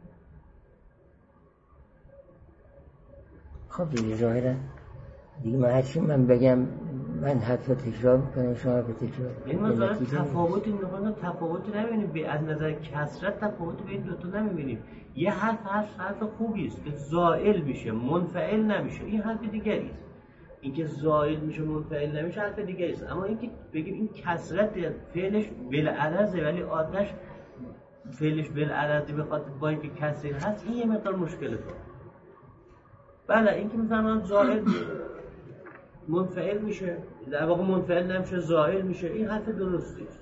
خب دیگه ظاهرا دیگه من هرچی من بگم من حتی تکرار میکنم شما به تکرار. این ما ظاهرا تفاوتی نمی‌کنیم، تفاوتی نمی‌بینیم از نظر کثرت، تفاوتی بین دو تا نمی‌بینیم. یه حرف حرف حرف خوبی است که زائل میشه منفعل نمیشه، این حرف دیگری است. اینکه زائل میشه منفعل نمیشه حرف دیگری است. اما اینکه بگیم این کثرت فعلش بالعرضه ولی آتش فعلش بالعرضه بخاطر با اینکه کثیر هست، این یه مقدار مشکله تو. بله اینکه مثلا زائل منفعل میشه، در واقع منفعل نمیشه زائل میشه، این حرف درستی است.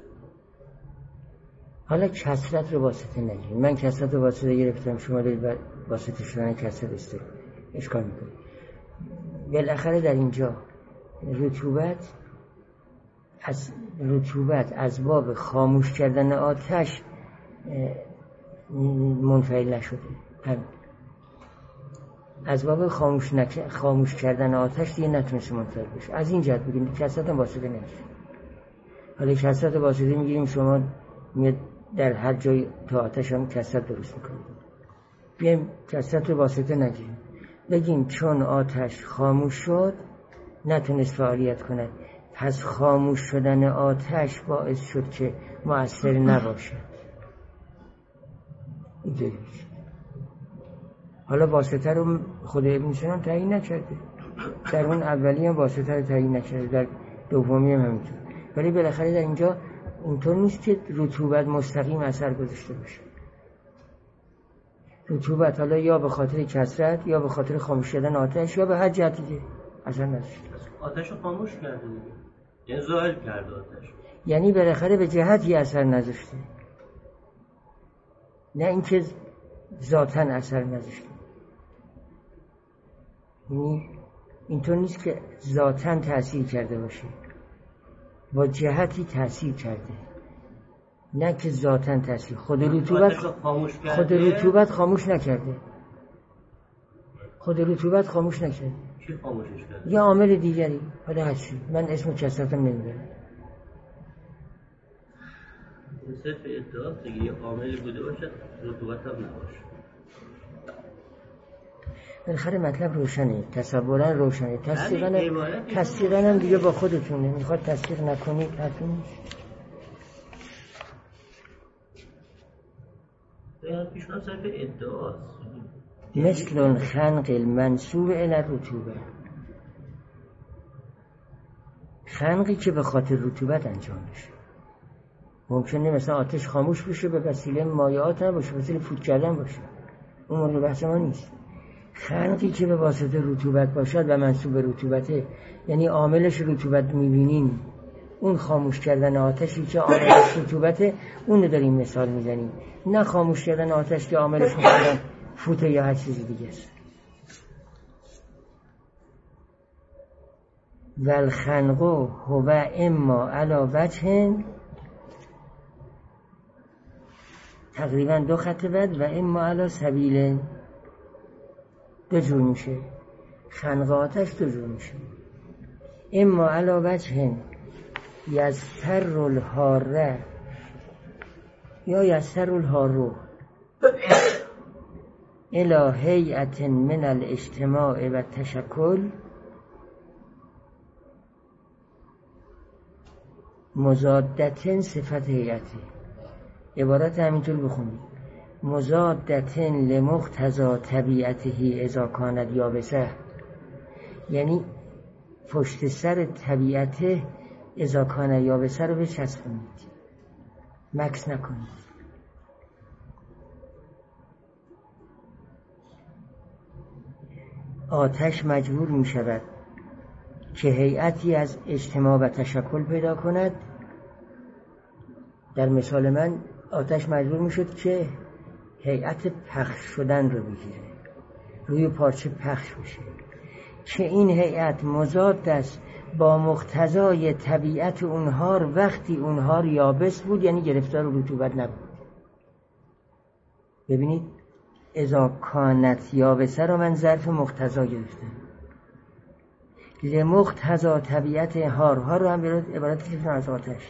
حالا کثرت رو واسطه نگیریم. من کثرت رو واسطه گرفتم، شما دارید واسطه شدن کثرت است اشکال میکنید. بالاخره در اینجا رطوبت از رطوبت از باب خاموش کردن آتش منفعل نشده، همین از باب خاموش نک... خاموش کردن آتش دیگه نتونست منفعل بشه. از این جهت بگیم کثرت هم واسطه نمیشه. حالا کثرت واسطه میگیریم شما میاد در هر جای تا آتش هم کثرت درست میکنید. بیایم کثرت رو واسطه نگیریم، بگیم چون آتش خاموش شد نتونست فعالیت کند، پس خاموش شدن آتش باعث شد که مؤثر نباشه. اینجوری میشه. حالا واسطه رو خود ابن سینا تعیین نکرده، در اون اولی هم واسطه رو تعیین نکرده، در دومی هم همینطور. ولی بالاخره در اینجا اونطور نیست که رطوبت مستقیم اثر گذاشته باشه. رطوبت حالا یا به خاطر کثرت یا به خاطر خاموش شدن آتش یا به هر جهتی که اثر نذاشته. آتش رو خاموش کرده دیگه، یعنی زائل کرده آتش. یعنی بالاخره به جهتی اثر نذاشته، نه اینکه ذاتاً اثر نذاشته. یعنی اینطور نیست که ذاتاً تأثیر کرده باشه، با جهتی تأثیر کرده، نه که ذاتاً تأثیر. خود رطوبت خود رطوبت خاموش نکرده، خود رطوبت خاموش نکرده. کی خاموشش کرده؟ یا عامل دیگری، حالا هرچی، من اسم کسرتم نمیبرم. صرف ادعاست دیگه، یه عاملی بوده باشد رطوبت هم نباشه. بالاخره مطلب روشنه، تصورا روشنه، تصدیقا هم دیگه با خودتونه، میخواد تصدیق نکنید حرفی نیست. پیشنهاد صرف ادعاست. مثل خنق المنسوب الی الرطوبه، خنقی که به خاطر رطوبت انجام بشه. ممکنه مثلا آتش خاموش بشه به وسیله مایعات نباشه، به وسیله فوت کردن باشه، اون مورد بحث ما نیست. خنقی که به واسطه رطوبت باشد و منسوب به رطوبته، یعنی عاملش رطوبت میبینیم، اون خاموش کردن آتشی که عاملش رطوبته، اون رو داریم مثال میزنیم، نه خاموش کردن آتش که عاملش مثلا فوته یا هر چیزی دیگه است. والخنق هو اما علی وجه، تقریبا دو خط بعد، و اما علی سبیل، دو جور میشه خنق آتش، دو جور میشه. اما علی وجه یستر الحاره یا یستر الحارو الی هیئت من الاجتماع و تشکل مضادتن صفت هیئتی. عبارت همینطور بخونید: مضادتن لمقتضی طبیعته اذا کانت یابسه، یعنی پشت سر طبیعت اذا کانت یابسه رو بچسبونید، مکس نکنید. آتش مجبور می شود که هیئتی از اجتماع و تشکل پیدا کند. در مثال من آتش مجبور می شد که هیئت پخش شدن رو بگیره، روی پارچه پخش بشه، که این هیئت مضاد است با مقتضای طبیعت اونها وقتی اونها یابس بود، یعنی گرفتار رطوبت نبود. ببینید اذا کانت یابسه رو من ظرف مقتضا گرفتم، لمقتضا طبیعت هارها رو هم عبارت کردم از آتش.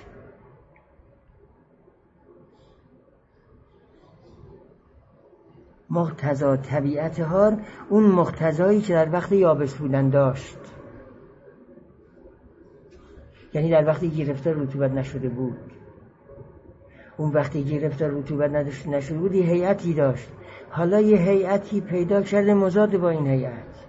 مقتضا طبیعت هار، اون مقتضایی که در وقت یابس بودن داشت، یعنی در وقتی گرفتار رطوبت نشده بود. اون وقتی گرفتار رطوبت نشده بود یه هیئتی داشت، حالا یه هیئتی پیدا کرده مضاد با این هیئت،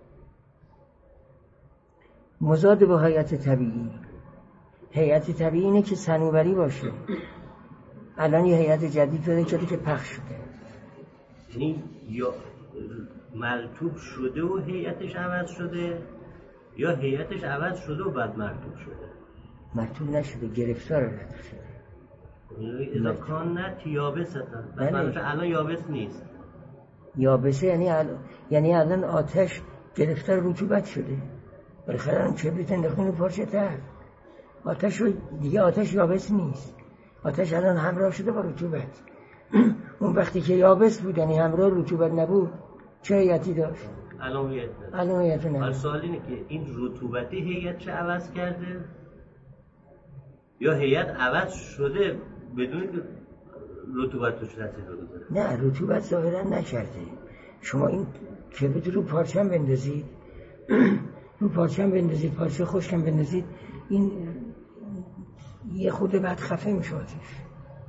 مضاد با هیئت طبیعی. هیئت طبیعی اینه که صنوبری باشه. الان یه هیئت جدید پیدا کرده که پخش شده، یعنی یا مرطوب شده و هیئتش عوض شده، یا هیئتش عوض شده و بعد مرطوب شده. مرطوب نشده، گرفتار رطوبت شده. اذا کانت یابسه، مثلا الان یابس نیست. یابسه یعنی الان، یعنی الان آتش گرفتار رطوبت شده. بالاخره اون کبریت انداختن پارچه تر، آتش رو دیگه، آتش یابس نیست، آتش الان همراه شده با رطوبت. اون وقتی که یابس بود یعنی همراه رطوبت نبود، چه هیئتی داشت؟ الان هیئت نداره. الان هیئت نداره. سوال اینه که این رطوبتی هیئت چه عوض کرده، یا هیئت عوض شده بدون رطوبت توش تاثیر بگذاره؟ نه، رطوبت ظاهرا نکرده. شما این کبریت رو پارچه‌ام بندازید، رو پارچه‌ام بندازید، پارچه خشکم بندازید، این یه خود بعد خفه میشه آتش.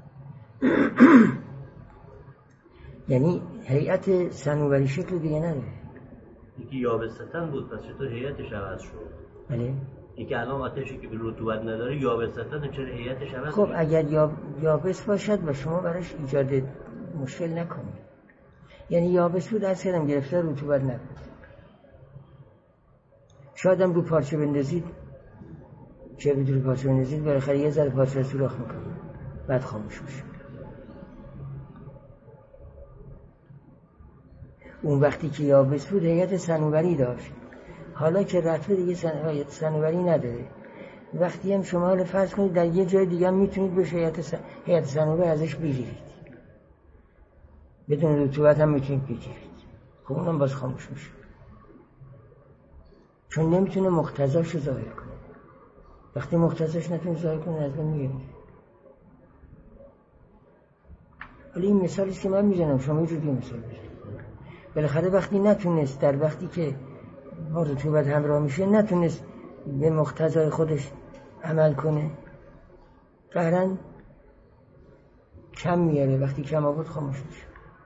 یعنی هیئت صنوبری شکل دیگه نداره. یکی یابستن بود، پس چطور هیئتش عوض شد؟ بله. یکی الان آتشی که به رطوبت نداره یابستن، چرا هیئتش عوض خب شد؟ اگر یاب... یابس باشد و شما براش ایجاد مشکل نکنید، یعنی یابس بود از کردم گرفته رطوبت نبود، شاید هم رو پارچه بندازید، چه بدون رو پارچه بندازید بالاخره یه ذره پارچه سوراخ میکنه، بعد خاموش میشه. اون وقتی که یابس بود هیئت صنوبری داشت، حالا که رفته دیگه هیئت صنوبری نداره. وقتی هم شما حالا فرض کنید در یه جای دیگه هم میتونید بشه هیئت صنوبری ازش بگیرید، بدون رطوبت هم میتونید بگیرید، خب اونم باز خاموش میشه. چون نمیتونه مقتضاشو ظاهر کنه. وقتی مقتضاش نتونه ظاهر کنه از من میگه. ولی این مثالی که من میزنم شما یه جوری مثال بزنید. بالاخره وقتی نتونست، در وقتی که با رطوبت همراه میشه نتونست به مقتضای خودش عمل کنه، قهرن کم میاره، وقتی کم آورد خاموش میشه.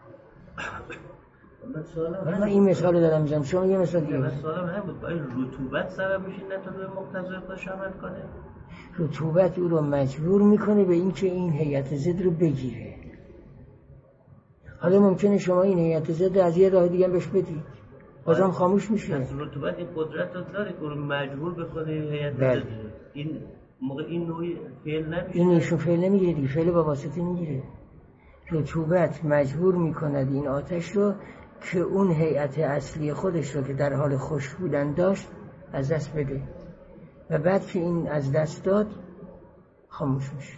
من این مثال رو دارم میزنم، شما یه مثال دیگه. مثالم هم بود، باید رطوبت سبب میشه نتونه به مقتضای خودش عمل کنه. رطوبت او رو مجبور میکنه به این که این هیئت ضد رو بگیره. حالا ممکنه شما این هیئت ضد از یه راه دیگه بهش بدید، بازم خاموش میشه. از رطوبت این قدرت رو داره که رو مجبور بکنه هیئت ضد. این موقع این نوعی فعل نمیشه. این ایشون فعل نمیگیره دیگه، فعل با واسطه میگیره. رطوبت مجبور میکند این آتش رو که اون هیئت اصلی خودش رو که در حال خشک بودن داشت از دست بده و بعد که این از دست داد خاموش میشه.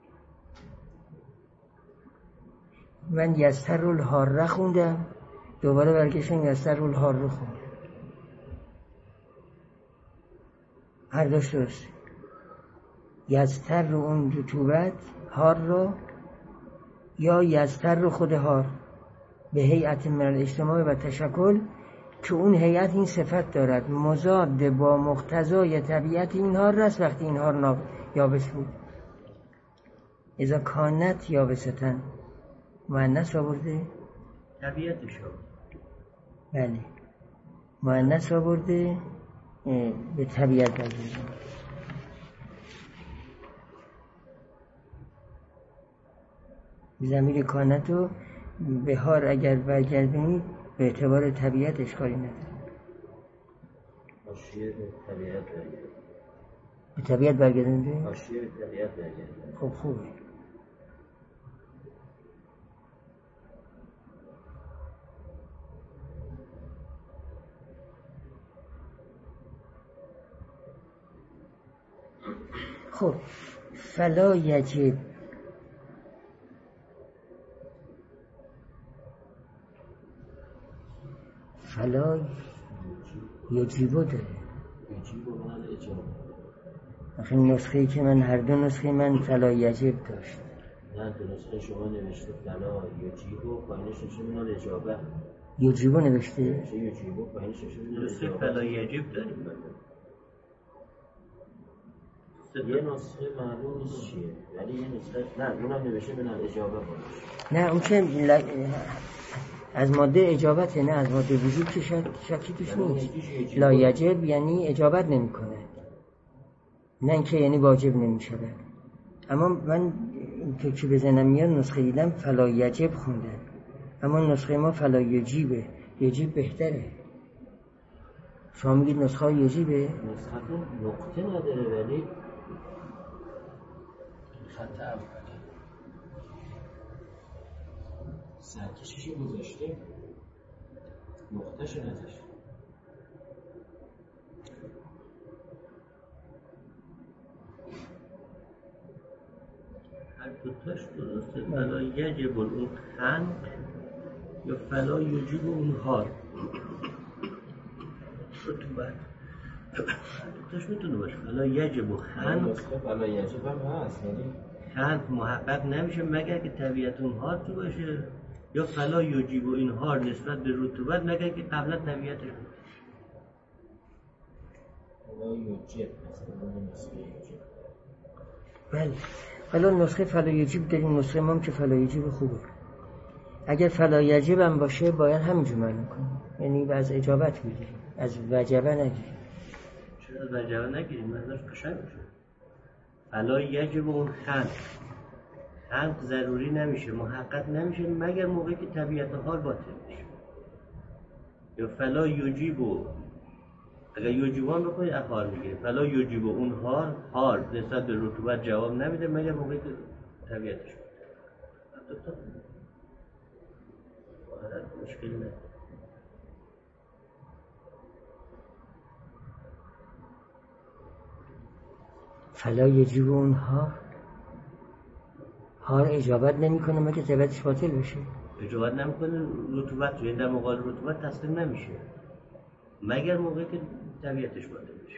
من یستر الحار خوندم، دوباره برگشتم یستر الحار رو خوندم. هر دوش درست. یستر رو اون رطوبت حار رو یا یستر رو خود حار به هیئت من الاجتماع و تشکل که اون هیئت این صفت دارد مضاد با مقتضای طبیعت این حار است وقتی این حار یابس بود. اذا کانت یابستن مؤنث آورده طبیعتش رو بله مؤنث آورده به طبیعت برگردیم. ضمیر کانت رو به حار اگر برگردونید به اعتبار طبیعت اشکالی نداره. حاشیه به طبیعت برگردونید. به طبیعت برگردونید؟ حاشیه به طبیعت برگردونید. خب خوبه. خب فلا یجب فلا یجیبو داره. یجیبو من اجاب. آخه نسخه‌ای که من هر دو نسخه من فلا یجب داشت. نه دو نسخه شما نوشته فلا یجیبو پایینش نشه من اجابه. یجیبو نوشته؟ یجیبو پایینش نشه من اجابه. فلا یجب داریم. یه نسخه معلوم نیست چیه ولی یه نسخه نه اونم نوشته من اجابه باشه. نه اون که ل... از ماده اجابته، نه از ماده وجود که شکی توش نیست. لا یجب یعنی اجابت نمی کنه، نه اینکه یعنی واجب نمی شود. اما من که چی بزنم میاد نسخه دیدم فلا یجب خوندن، اما نسخه ما فلا یجیبه. یجیب بهتره. شما میگید نسخه یجیبه؟ نسخه نقطه نداره ولی خط اولی سرکششی گذاشته نقطهشو نذاشته. هر دوتاش درسته. فلا یجب اون خنق یا فلا یجب اون حال رطوبت دوتاش میتونه باشه. فلا یجب و خنق فلا یجب هم هست یعنی خنق محقق نمیشه مگر که طبیعت اون حال تو باشه، یا فلا یجب و این حال نسبت به رطوبت مگر که قبلا طبیعتش بود. فلا یجب مثلا نسخه یجب. بله حالا نسخه فلا یجب داریم، نسخه ما هم که فلا یجب خوبه. اگر فلا یجب هم باشه باید همینجور معنی کنیم، یعنی از اجابت بگیریم، از وجبه نگیریم. چرا از وجبه نگیریم؟ معنیش قشنگ میشه. فلا یجب اون خنق خنق ضروری نمیشه، محقق نمیشه مگر موقعی که طبیعت حال باطل میشه. یا فلا یجب و اگر یجبان بکنی احال میگیره. فلا یجب اون حال حال نسبت به رطوبت جواب نمیده مگر موقعی که طبیعتش باطل. مشکل نه. فلا یجب اونها حال اجابت نمی کنه مگه طبیعتش باطل بشه. اجابت نمی کنه رطوبت رو، این در مقابل رطوبت تسلیم نمیشه مگر موقعی که طبیعتش باطل بشه.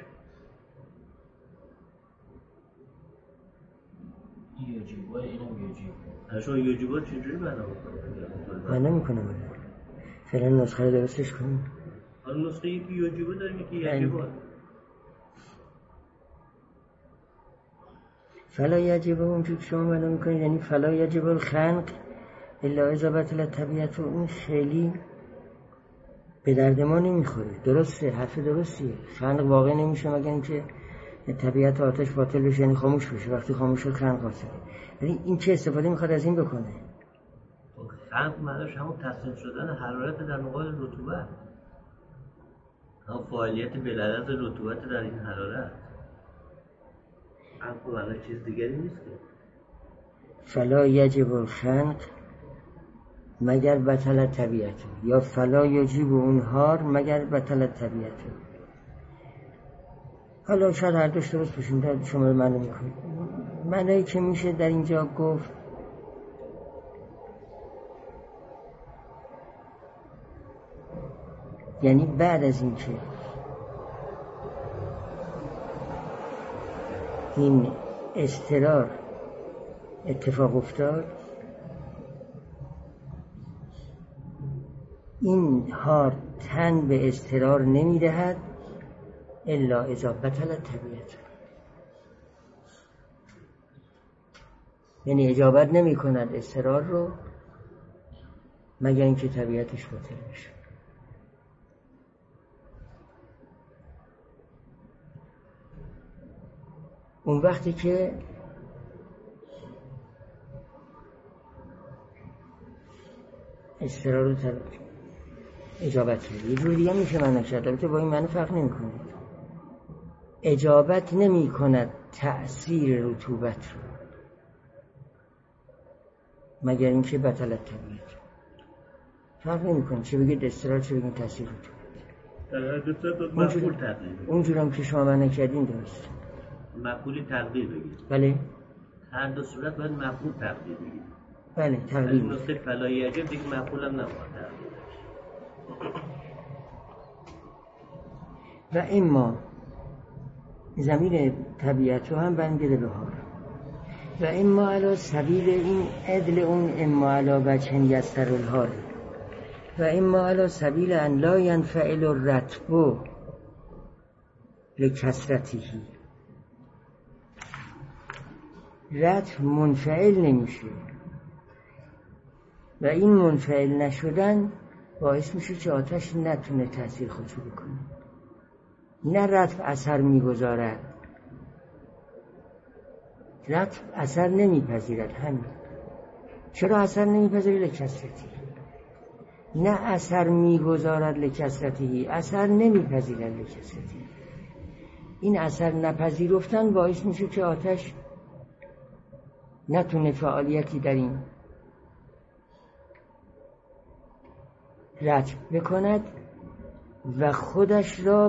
یوجیبای اینم یوجیب شما یوجیبا چجوری بنا بکنید؟ من نمیکنم فعلا نسخه رو درستش کنیم. حالا نسخه یکی یوجیبا داریم یکی یجیبا. فلا یجب اونجور که شما بنا میکنید یعنی فلا یجب الخنق الا اذا بطلت طبیعت. اون خیلی به درد ما نمیخوره. درسته، حرف درستیه. خنق واقع نمیشه مگر اینکه طبیعت آتش باطل بشه، یعنی خاموش بشه. وقتی خاموش شد خنق باطله. ولی این چه استفاده میخواد از این بکنه؟ خنق معناش همون تصمیم شدن حرارت در مقابل رطوبت، هم فعالیت بلدت رطوبت در این حرارت. خنق معناش چیز دیگری نیست که فلا یجب الخنق مگر بطل طبیعت، یا فلا یجب اونهار مگر بطل طبیعت. حالا شاید هر دوش درست باشیم، در شما رو معنی میکنید. معنی که میشه در اینجا گفت یعنی بعد از این که این اضطرار اتفاق افتاد، این هار تن به اضطرار نمیدهد الا اذا بطل طبیعت. یعنی اجابت نمی کند اضطرار رو مگر اینکه طبیعتش باطل بشه. اون وقتی که اضطرار رو اجابت میده. یه جور دیگه میشه معنی کرد، البته با این معنی فرق نمی کنه. اجابت نمی کند تأثیر رطوبت رو مگر اینکه بطلت طبیعت. فرق نمی کنه چه بگید اضطرار چه بگید تأثیر رطوبت. اونجور هم که شما معنی کردین درست. مفعولی تقدیر بگید. بله. هر دو صورت باید مفعول تقدیر بگید. بله تقدیر. ولی نسخه فلا یجب دیگه مفعول هم نباید تقدیر. و اما ضمیر طبیعت رو هم بنده به حال. و اما علی سبیل این عدل اون اما علی وجه یسر الحال و اما علی سبیل ان لا ینفعل الرطب لکثرته. رطب منفعل نمیشه و این منفعل نشدن باعث میشه که آتش نتونه تأثیر خودشو بکنه. نه رطب اثر میگذارد، رطب اثر نمیپذیرد. همین. چرا اثر نمیپذیرد؟ لکثرتی. نه اثر میگذارد لکثرتی، اثر نمیپذیرد لکثرتی. این اثر نپذیرفتن باعث میشه که آتش نتونه فعالیتی در این رطب بکند و خودش را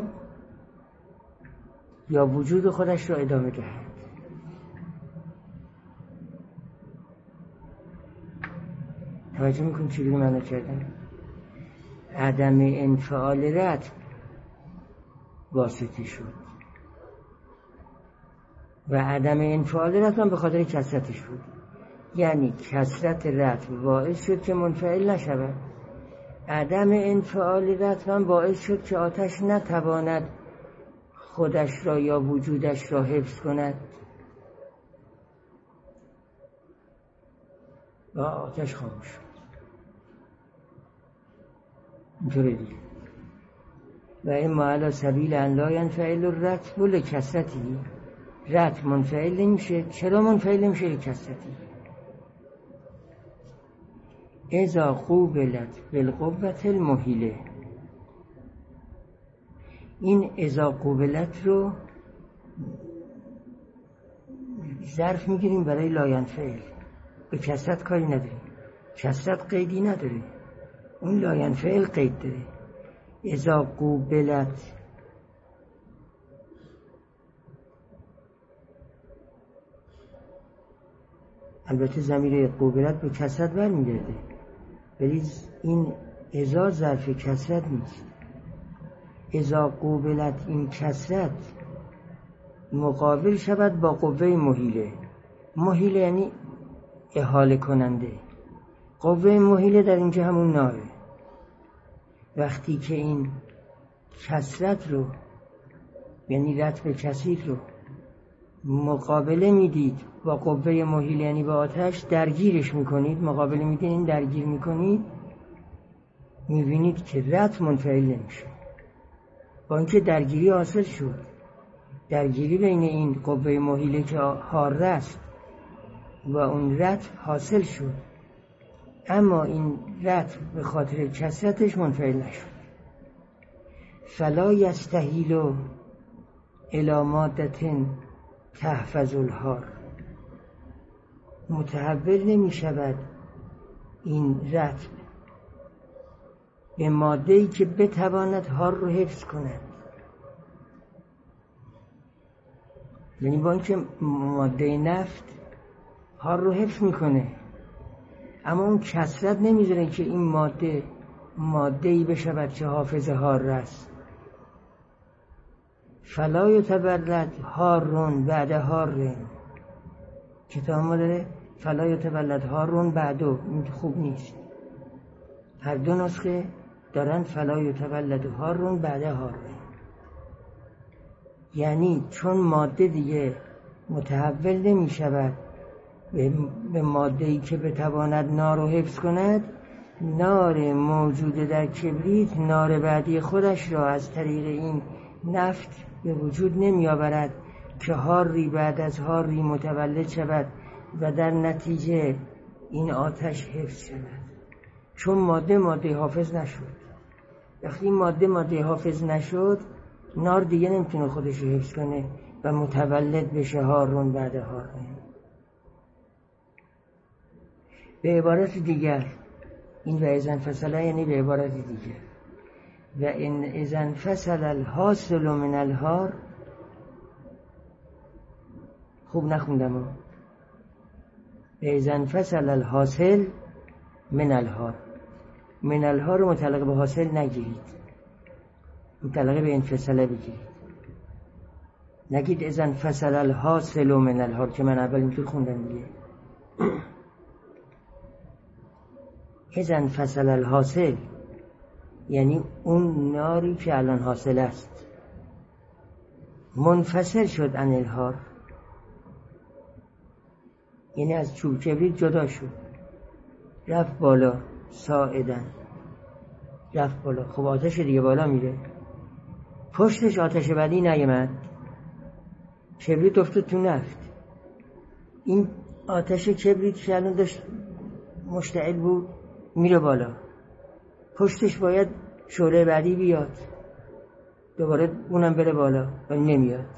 یا وجود خودش را ادامه دهد. توجه میکنید چی رو معنی کردن؟ عدم انفعال رطب واسطه شد و عدم انفعال رطب هم به خاطر کثرتش بود. یعنی کثرت رطب باعث شد که منفعل نشود. عدم انفعال رطب هم باعث شد که آتش نتواند خودش را یا وجودش را حفظ کند و آتش خاموش شد. اینطوری دیگه. و اما علی سبیل ان لا ینفعل الرطب لکثرته. رطب منفعل نمیشه. چرا منفعل نمیشه؟ لکثرته. اذا قوبلت بالقوة المهیله. این اذا قوبلت رو ظرف میگیریم برای لا ینفعل. به کثرت کاری نداریم. کثرت قیدی نداره. اون لا ینفعل قید داره. اذا قوبلت البته ضمیر قوبلت به کثرت برمیگرده، ولی این اذا ظرف کثرت نیست. اذا قوبلت این کثرت مقابل شود با قوه محیله. محیله یعنی احاله کننده. قوه محیله در اینجا همون ناره. وقتی که این کثرت رو یعنی رطب کثیف رو مقابله میدید با قوه محیله یعنی با آتش، درگیرش میکنید، مقابله میدید، این درگیر میکنید، میبینید که رطب منفعل نمیشه. با اینکه درگیری حاصل شد، درگیری بین این قوه محیله که حاره است و اون رطب حاصل شد، اما این رطب به خاطر کثرتش منفعل نشد. فلا یستحیل الی مادة تحفظ الحار، متحول نمی شود این رطب به ماده‌ای که بتواند حار رو حفظ کند. یعنی با اینکه ماده نفت حار رو حفظ میکنه، اما اون کثرت نمیذاره که این ماده ماده‌ای بشود که حافظ حار است. فلا یتولد حارون بعد حار، کتاب ما داره فلا یتولد حارون بعدو، این خوب نیست. هر دو نسخه دارن فلا یتولد حارون بعد حار، یعنی چون ماده دیگه متحول نمی شود به ماده‌ای که بتواند نار رو حفظ کند، نار موجود در کبریت نار بعدی خودش را از طریق این نفت به وجود نمی آورد که حاری بعد از حاری متولد شود و در نتیجه این آتش حفظ شود. چون ماده ماده حافظ نشد. وقتی ماده ماده حافظ نشد، نار دیگه نمیتونه خودش رو حفظ کنه و متولد بشه حارون بعد حارون. به عبارت دیگر این و اذا انفصل یعنی به عبارت دیگر و ان اذا انفصل الحاصل من الحار. خوب نخوندم. اذا انفصل الحاصل من الحار، من الحار رو متعلق به حاصل نگیرید، متعلق به انفصله بگیرید. نگید اذا انفصل الحاصل من الحار که من اول اینطور خوندم دیگه. اذا انفصل الحاصل یعنی اون ناری که الان حاصل است منفصل شد عن الحار، یعنی از چوب کبریت جدا شد، رفت بالا، صاعدن رفت بالا. خب آتش دیگه بالا میره، پشتش آتش بعدی نیامد، کبریت افتاد تو نفت. این آتش کبریت که الان داشت مشتعل بود میره بالا، پشتش باید شعله بعدی بیاد، دوباره اونم بره بالا و نمیاد.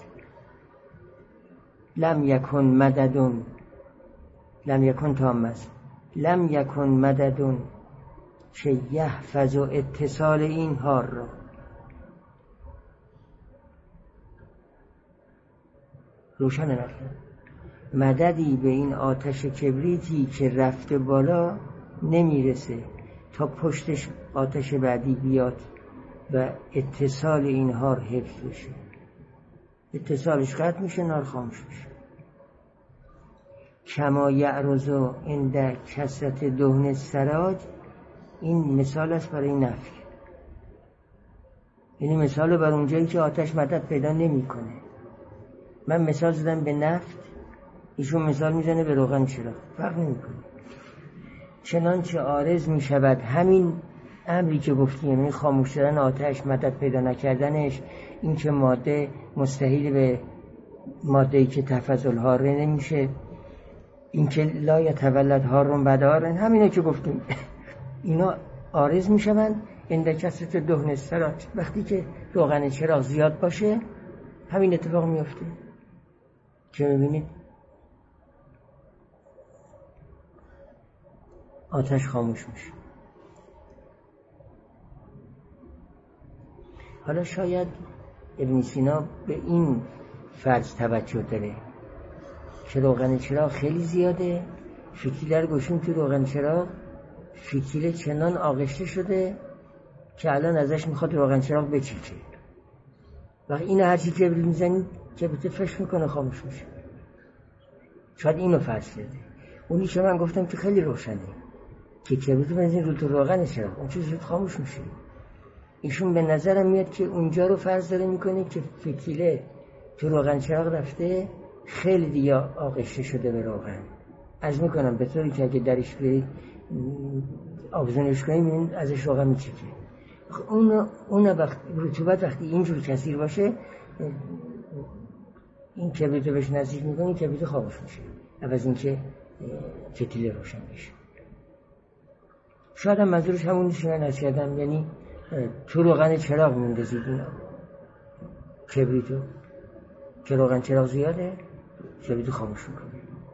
لم یکن مددون، لم یکن تام است، لم یکن مددون که یحفظ و اتصال این حار را. روشن رفتن مددی به این آتش کبریتی که رفته بالا نمیرسه تا پشتش آتش بعدی بیاد و اتصال این حار حفظ بشه. اتصالش قطع میشه، نار خاموش میشه. کما یعرض عند کثرت دهن السراج، این مثال است برای نفی، یعنی مثال بر اونجایی که آتش مدد پیدا نمیکنه. من مثال زدم به نفت، ایشون مثال میزنه به روغن چراغ، فرق نمیکنه. چنانچه عارض میشود همین امری که گفتیم، یعنی خاموش شدن آتش، مدد پیدا نکردنش، این که ماده مستحیل به ماده‌ای که تحفظ الحار نمیشه، این که لا یتولد حارون بعد حارون، همینا که گفتیم اینا عارض میشوند عند کثرت دهن السراج. وقتی که روغن چراغ زیاد باشه همین اتفاق میفته که میبینید آتش خاموش میشه. حالا شاید ابن سینا به این فرض توجه داره که روغن چراغ خیلی زیاده، فتیله رو گوشون تو روغن چراغ، فتیله چنان آغشته شده که الان ازش میخواد روغن چراغ بچیچه. وقتی این هرچی کبریت میزنی کبریت فش میکنه خاموش میشه. شاید اینو فرض کرده. اونی که من گفتم که خیلی روشنه که کبریت بنزین رو تو روغن چراغ اون چیز زود خاموش میشه. ایشون به نظرم میاد که اونجا رو فرض داره میکنه که فتیله تو روغن چراغ رفته خیلی دیگه آغشته شده به روغن. از میکنم به طوری که اگه درش برید آبزنش کنیم این ازش روغن میچکه. اون اون وقت رطوبت وقتی اینجور کثیر باشه این کبریت رو بهش نزدیک میکنه این کبریت خاموش میشه عوض اینکه فتیله روشن بشه. شاید هم منظورش همون نیست که من از کردم، یعنی تو روغن چراغ میندازید این کبریتو که روغن چراغ زیاده کبریتو خاموش میکنه.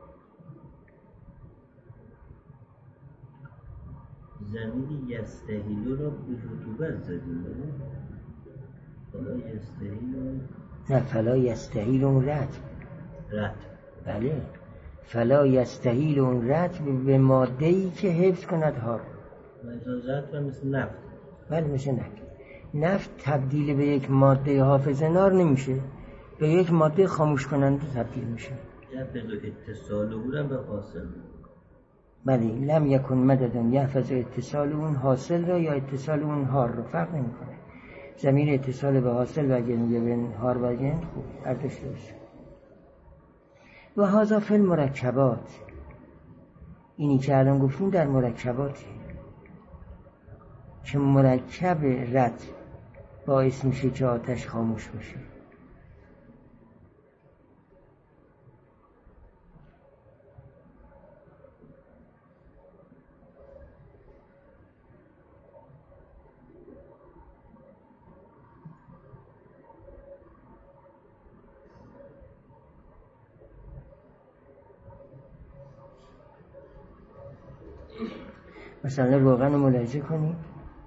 زمینی یستهیلو رو به رطوبت زدیم فلا یستهیلو نه فلا یستهیل اون رطب رطب بله فلا یستهیل اون رطب به ماده‌ای که حفظ کند ها. رطب مثل نفت. بله مثل نفت. نفت تبدیل به یک ماده حافظه نار نمیشه، به یک ماده خاموش کننده تبدیل میشه. یحفظ اتصال اون به حاصل. بله لم یکن مددن یحفظ اتصال اون حاصل را یا اتصال اون هار رو فرق نمیکنه. زمین اتصال به حاصل و اگر میگه به هار برگن خوب اردش درست. و هذا فی المرکبات، اینی که الان گفتیم در مرکباتی که مرکب رطب باعث میشه که آتش خاموش بشه. مثلا روغن رو ملاحظه کنید،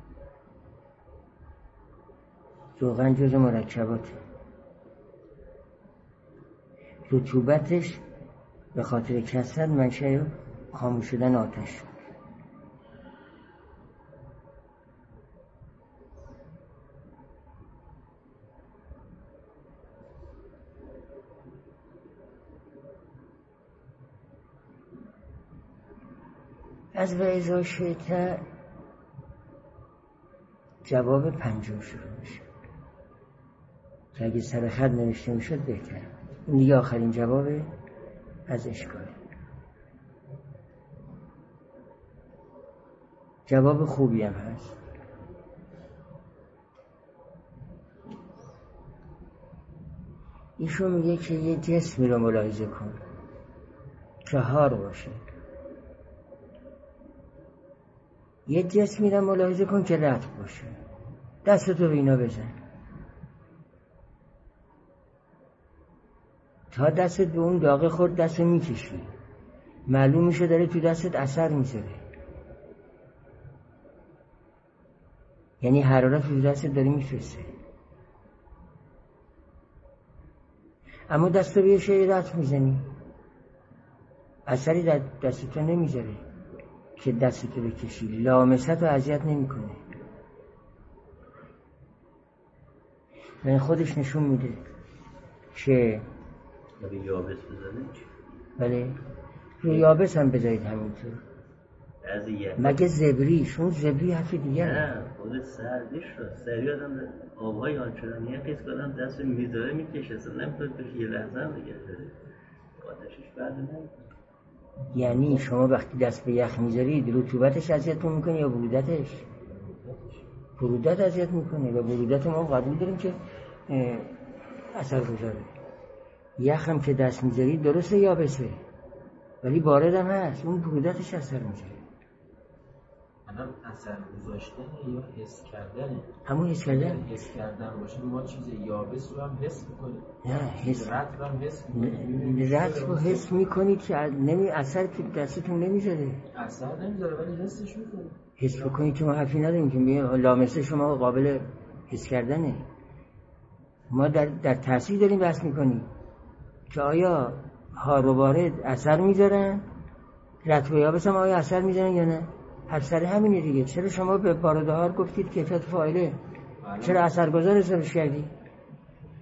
روغن جز مرکباته، رطوبتش به خاطر کثرت منشأ خاموش شدن آتش شد. از و اذا شئت جواب پنجم شروع میشه که اگه سر خط نوشته میشد بهتره. این دیگه آخرین جواب از اشکال. جواب خوبی هم هست. ایشون میگه که یه جسمی رو ملاحظه کن که هار باشه، یه جسمی رو ملاحظه کن که رطب باشه، دستتو به اینا بزن تا دستت به اون داغه خورد دستو میکشی معلوم میشه داره تو دستت اثر میذاره، یعنی حرارت تو دستت داره میفرسته. اما دستو به یه شیء رطب میزنی اثری در دستتو نمیذاره که دستتو بکشی، لامست رو اذیت نمیکنه. یعنی خودش نشون میده که اگه یابس بزنه چی؟ بله رو یابس هم بذارید همینطور مگه زبری، شون زبری حرفی دیگه نه خود سردیش رو سری آدم آبهای آنچنانی یه قیس کنم دست رو میذاره میکشه اصلا نمیتونه توش یه لحظه هم بگه داره آتشش برده نمیکنه. یعنی شما وقتی دست به یخ میذارید رطوبتش اذیتتون میکنه یا برودتش؟ برودت اذیت میکنه و برودت ما قبول داریم که اثر گذاره. یخ هم که دست میذارید درسته یابسه ولی بارد هم هست، اون برودتش اثر میذاره. الان اثر گذاشتن یا حس کردنه؟ همون حس کردن. حس کردن باشه ما چیز یابس رو هم حس میکنیم. نه حس رطب هم حس میکنیم. رطب رو حس میکنید که نمی اثر که دستتون نمیذاره. اثر نمیذاره ولی حسش میکنید. حس بکنید که ما حرفی نداریم که لامسه شما قابل حس کردنه. ما در در تاثیر داریم بحث میکنیم که آیا هار و بارد اثر میذارن، رطب و یابس هم آیا اثر میذارن یا نه؟ هر سر همینه دیگه. چرا شما به بارد هار گفتید کیفیت فاعله؟ چرا اثرگذار حسابش کردی؟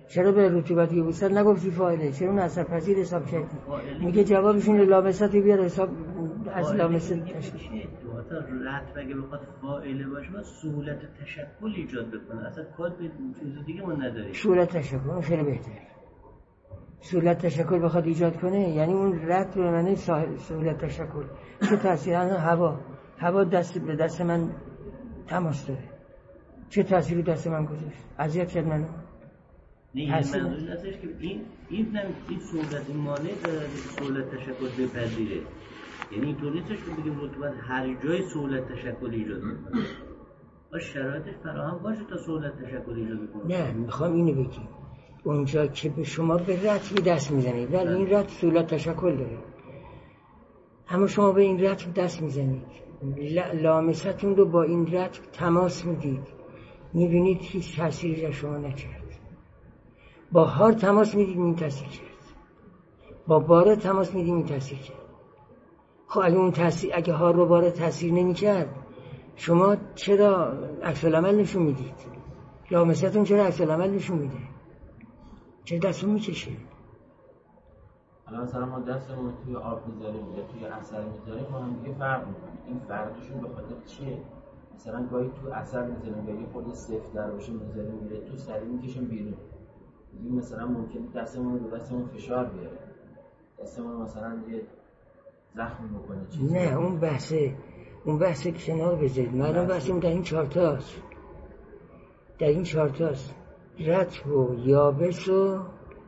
چرا به رطوبت یبوست نگفتی فاعله؟ چرا اون اثر پذیر حساب کردی؟ میگه جوابشون لامست بیار حساب از لامست تشکیل. مثلا رطب اگه بخواد فاعله باشه با سهولت تشکل ایجاد بکنه، اصلا کار به چیز دیگه ما نداریم. سهولت تشکل اون خیلی بهتره. سهولت تشکل بخواد ایجاد کنه یعنی اون رطب به معنی سهولت تشکل. چه تأثیر الان هوا هوا دست به دست من تماس داره، چه تأثیری دست من گذاشت؟ اذیت کرد منو. نه منظور این هستش که این این نه این سهولت مانع داره سهولت تشکل بپذیره. یعنی اینطور نیستش که بگیم رطوبت هر جای سهولت تشکل ایجاد میکنه. با شرایطش فراهم باشه تا سهولت تشکل ایجاد کنه. نه میخوام اینو بگیم اونجا که به شما به رطبی دست میزنید ولی این رطب سهولت تشکل داره، اما شما به این رطب دست میزنید، لامستون رو با این رطب تماس میدید، میبینید هیچ تأثیری در شما نکرد. با هار تماس میدید این تأثیر کرد، با باره تماس میدید این تأثیر کرد. خب اگه اون تأثیر اگه هار رو باره تأثیر نمیکرد شما چرا عکس العمل نشون میدید؟ لامستون چرا عکس العمل نشون میده؟ چرا دستون میکشه؟ الان مثلا ما دستمون توی آب میذاریم یا توی عسل میذاریم با هم دیگه فرق میکنه. این فرقشون به خاطر چیه؟ مثلا گاهی تو عسل میذاریم یا یه خورده سفت‌تر باشه میذاریم میره تو سری میکشیم بیرون. این مثلا ممکنه دستمون رو دستمون فشار بیاره، دستمون مثلا یه زخم بکنه چیزی. نه اون بحثه اون بحثه کنار بذارید. معلوم بحثیم در این چهار تاست، در این چهار تاست رطب و یابس و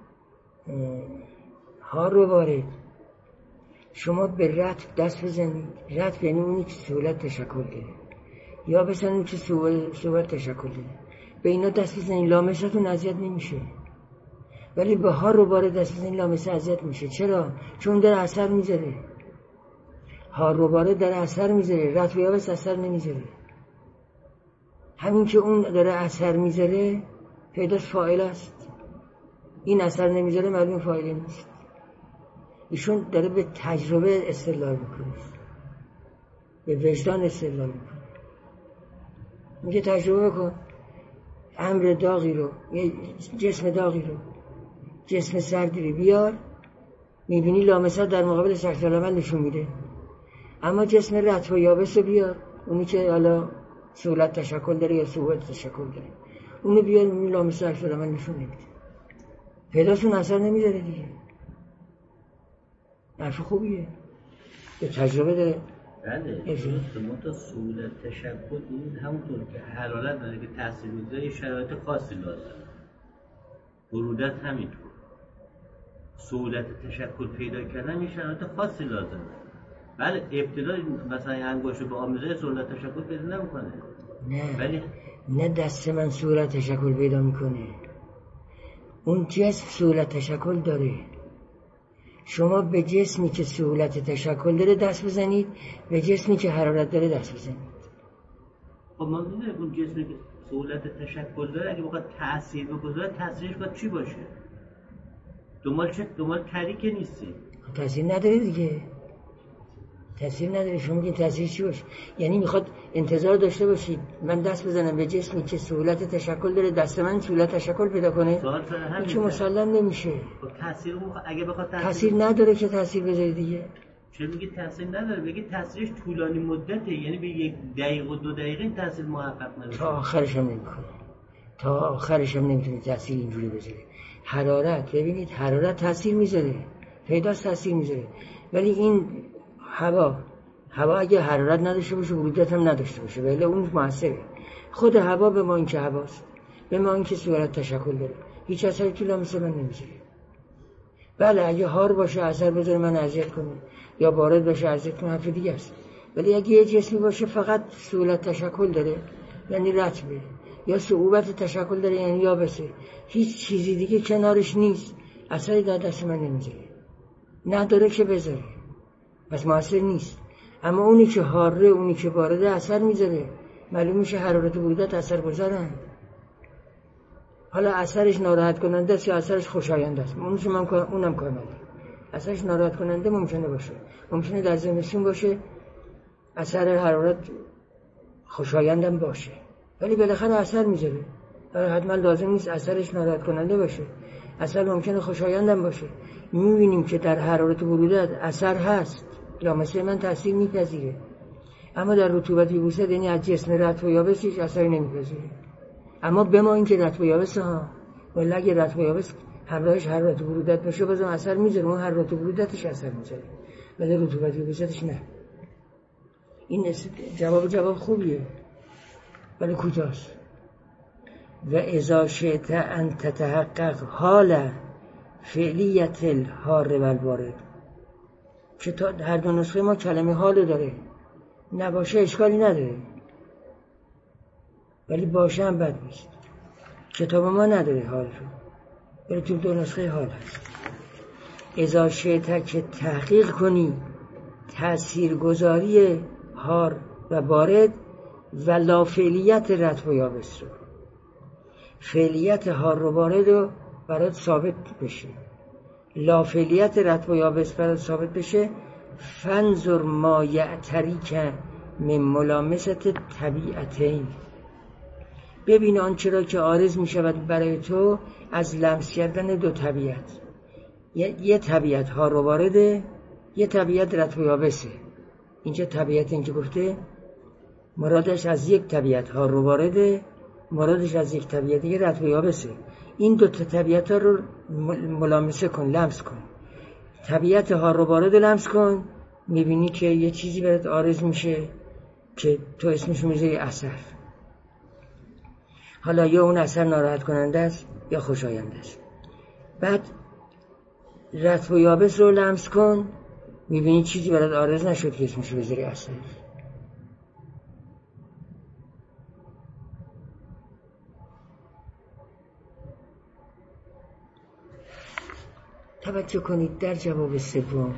هار رو وارد. شما به رطب دست بزنید، رطب یعنی اونی که سهولت تشکل داره، یابس یعنی اونی که سهولت تشکل داره، به اینا دست بزنید لامستون اذیت نمیشه. ولی به هار رو وارد دست بزنید لامست اذیت میشه. چرا؟ چون در اثر میذاره. هار رو وارد در اثر میذاره، رطب و یابس اثر نمیذاره. همین که اون داره اثر میذاره پیداش فاعل است، این اثر نمیذاره معلوم فاعل نیست. ایشون داره به تجربه استدلال میکنه، به وجدان استدلال میکنه. میگه تجربه کن امر داغی رو، یه جسم داغی رو، جسم سردی رو بیار، میبینی لامست در مقابل عکس العمل نشون میده. اما جسم رطب و یابس رو بیار، اونی که حالا سهولت تشکل داره یا سهولت تشکل داره، اونو بیار میبینی لامست عکس العمل نشون نمیده. پیداشون اثر نمیذاره دیگه. حرف خوبیه، به تجربه داره. بله درسته. ما تا سهولت تشکل این همونطور که حرارت داره که تاثیر میذاره یه شرایط خاصی لازم، برودت همینطور. سهولت تشکل پیدا کردن یه شرایط خاصی لازمه. بله ابتدا مثلا انگشت به آمیزه سهولت تشکل پیدا نمیکنه. نه ولی نه دست من سهولت تشکل پیدا میکنه، اون جسم سهولت تشکل داره. شما به جسمی که سهولت تشکل داره دست بزنید، به جسمی که حرارت داره دست بزنید. خب ما میدونیم اون جسمی که سهولت تشکل داره اگه بخواد تأثیر بگذاره تأثیرش باید چی باشه؟ دنبال چه؟ دنبال تری که نیستی. تأثیر نداره دیگه، تأثیر نداره. شما میگین تأثیر چی باشه؟ یعنی میخواد انتظار داشته باشید من دست بزنم به جسمی که سهولت تشکل داره دست من سهولت تشکل پیدا کنه؟ این که مسلم نمیشه. تأثیر اگه بخواد تأثیر, تأثیر نداره که تأثیر بذاره دیگه. چه میگه تأثیر نداره؟ میگه تأثیرش طولانی مدته، یعنی به یک دقیقه و دو دقیقه این تأثیر محقق نمیشه. تا آخرش هم نمیکنه، تا آخرش هم نمیتونه تأثیر اینجوری بذاره. حرارت ببینید حرارت تأثیر میذاره، پیداست تأثیر میذاره، ولی این هوا هوا اگه حرارت نداشته باشه برودت هم نداشته باشه ولی اون موثره. خود هوا به ما این که هواست، به ما این که سهولت تشکل داره، هیچ اثری تو لامس من نمیذاره. بله اگه هار باشه اثر بذاره من اذیت کنه یا بارد باشه اذیت کنه حرف دیگه است. ولی اگه یه جسمی باشه فقط سهولت تشکل داره یعنی رطبه، یا صعوبت تشکل داره یعنی یابسه، هیچ چیزی دیگه کنارش نیست، اثری در دست من نمیذاره، نداره که بذاره، پس موثر نیست. اما اونی که حاره اونی که بارده اثر میذاره، معلوم میشه حرارت و برودت اثر گذارن. حالا اثرش ناراحت کننده است یا اثرش خوشایند است، اونش من اونم کامله. اثرش ناراحت کننده ممکنه باشه، ممکنه در زمستون باشه اثر حرارت خوشایندم باشه، ولی بالاخره اثر میذاره. حتما لازم نیست اثرش ناراحت کننده باشه، اثر ممکنه خوشایندم باشه. می‌بینیم که در حرارت ورودت اثر هست یا مثل من تاثیر میپذیره، اما در رطوبت یبوست یعنی از جسم رطب و یابس هیچ اثری نمیپذیره. اما به ما این که رطب و یابس ها، ولی اگه رطب و یابس همراهش حرارت ورودت باشه بازم اثر میذاره، اون حرارت ورودتش اثر میذاره ولی رطوبت یبوستش نه. این جواب جواب خوبیه ولی کوتاست. و اذا شئت ان تتحقق حال فعلیت الحار و البارد، که تا هر دو نسخه ما کلمه حال داره، نباشه اشکالی نداره ولی باشه هم بد نیست. کتاب ما نداره حال رو ولی تو دو نسخه حال هست. اذا شئت که تحقیق کنی تاثیرگذاری حار و بارد و لا فعلیت رطب و یابس رو، فعلیت حار و بارد رو برات ثابت بشه، لا فعلیت رطب و یابس برات ثابت بشه، فانظر ما یعتریک من ملامست طبیعتین، ببین آنچه را که عارض می شود برای تو از لمس کردن دو طبیعت. یه, یه طبیعت حار و بارده، یه طبیعت رطب و یابسه. اینجا طبیعت اینجا گفته مرادش از یک طبیعت حار و بارده، مرادش از یک طبیعت دیگه رطب و یابسه. این دو تا طبیعت ها رو ملامسه کن، لمس کن. طبیعت حار و بارد لمس کن، میبینی که یه چیزی برات عارض میشه که تو اسمش میذاری اثر. حالا یا اون اثر ناراحت کننده است یا خوشاینده است. بعد رطب و یابس رو لمس کن، میبینی چیزی برات عارض نشد که اسمش بذاری اثر. توجه کنید در جواب سوم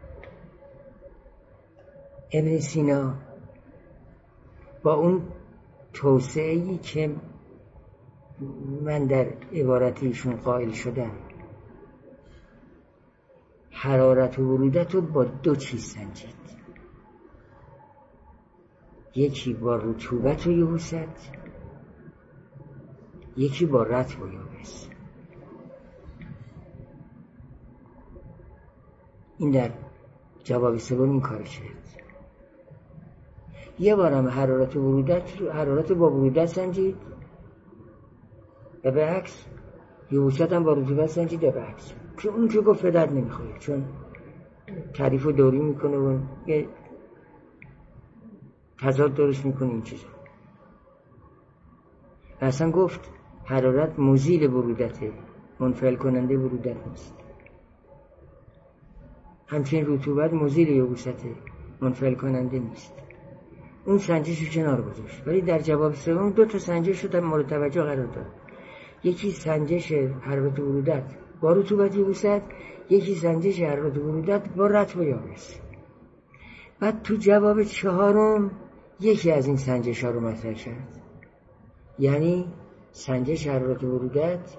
ابن سینا با اون توسعه‌ای که من در عبارتیشون قائل شدم، حرارت و ورودت رو با دو چیز سنجید، یکی با رطوبت و یبوست، یکی با رطب و یابس. این در جواب سوم این کار کرد. یه بارم حرارت و ورودت رو حرارت با ورودت سنجید و به عکس یبوست هم با رطوبت سنجید و به عکس، که اون که گفت درد نمیخوره چون تعریف و دوری میکنه و یه تضاد درست میکنه این چیزا. اصلا گفت حرارت مزیل برودته، منفعل کننده برودت نیست. همچنین رطوبت مزیل یبوسته، منفعل کننده نیست. اون سنجش رو کنار گذاشت، ولی در جواب سوم دو تا سنجش رو در مورد توجه قرار داد. یکی سنجش حرارت ورودت با رطوبت یبوست، یکی سنجش حرارت ورودت با رطب و یابس. بعد تو جواب چهارم یکی از این سنجش ها رو مطرح کرد، یعنی سنجش حرارت ورودت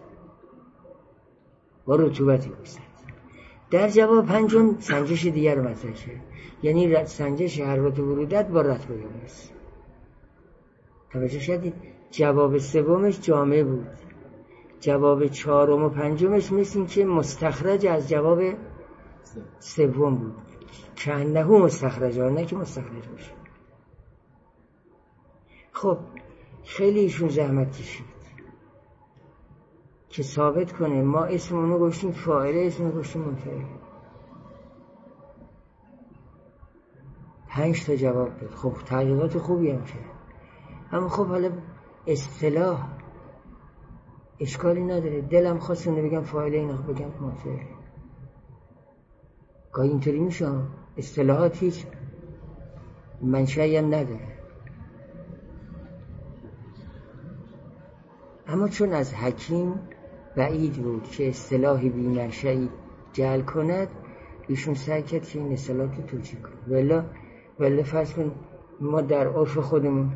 با رطوبت یبوست. در جواب پنجم سنجش دیگر رو مطرح کرد، یعنی سنجش حرارت ورودت با رطب و یابس. توجه شدید؟ جواب سومش جامع بود، جواب چهارم و پنجمش مثل این که مستخرج از جواب سوم بود، که انه مستخرج ها، نه که مستخرج باشه. خب خیلی ایشون زحمت کشید که ثابت کنه ما اسم اونو گوشتیم فاعله، اسم اونو گوشتیم منفعل. پنج تا جواب داد. خب تحقیقات خوبی هم کرد، اما خب حالا اصطلاح اشکالی نداره. دلم خواست اونو بگم فاعله، اینا بگم منفعل. گاهی اینطوری میشه، اصطلاحات هیچ منشأی هم نداره. اما چون از حکیم بعید بود که اصطلاحی بی منشأی جعل کند، ایشون سعی کرد که این اصطلاحات رو توجیه کنه. ولی ولی فرض کن ما در عرف خودمون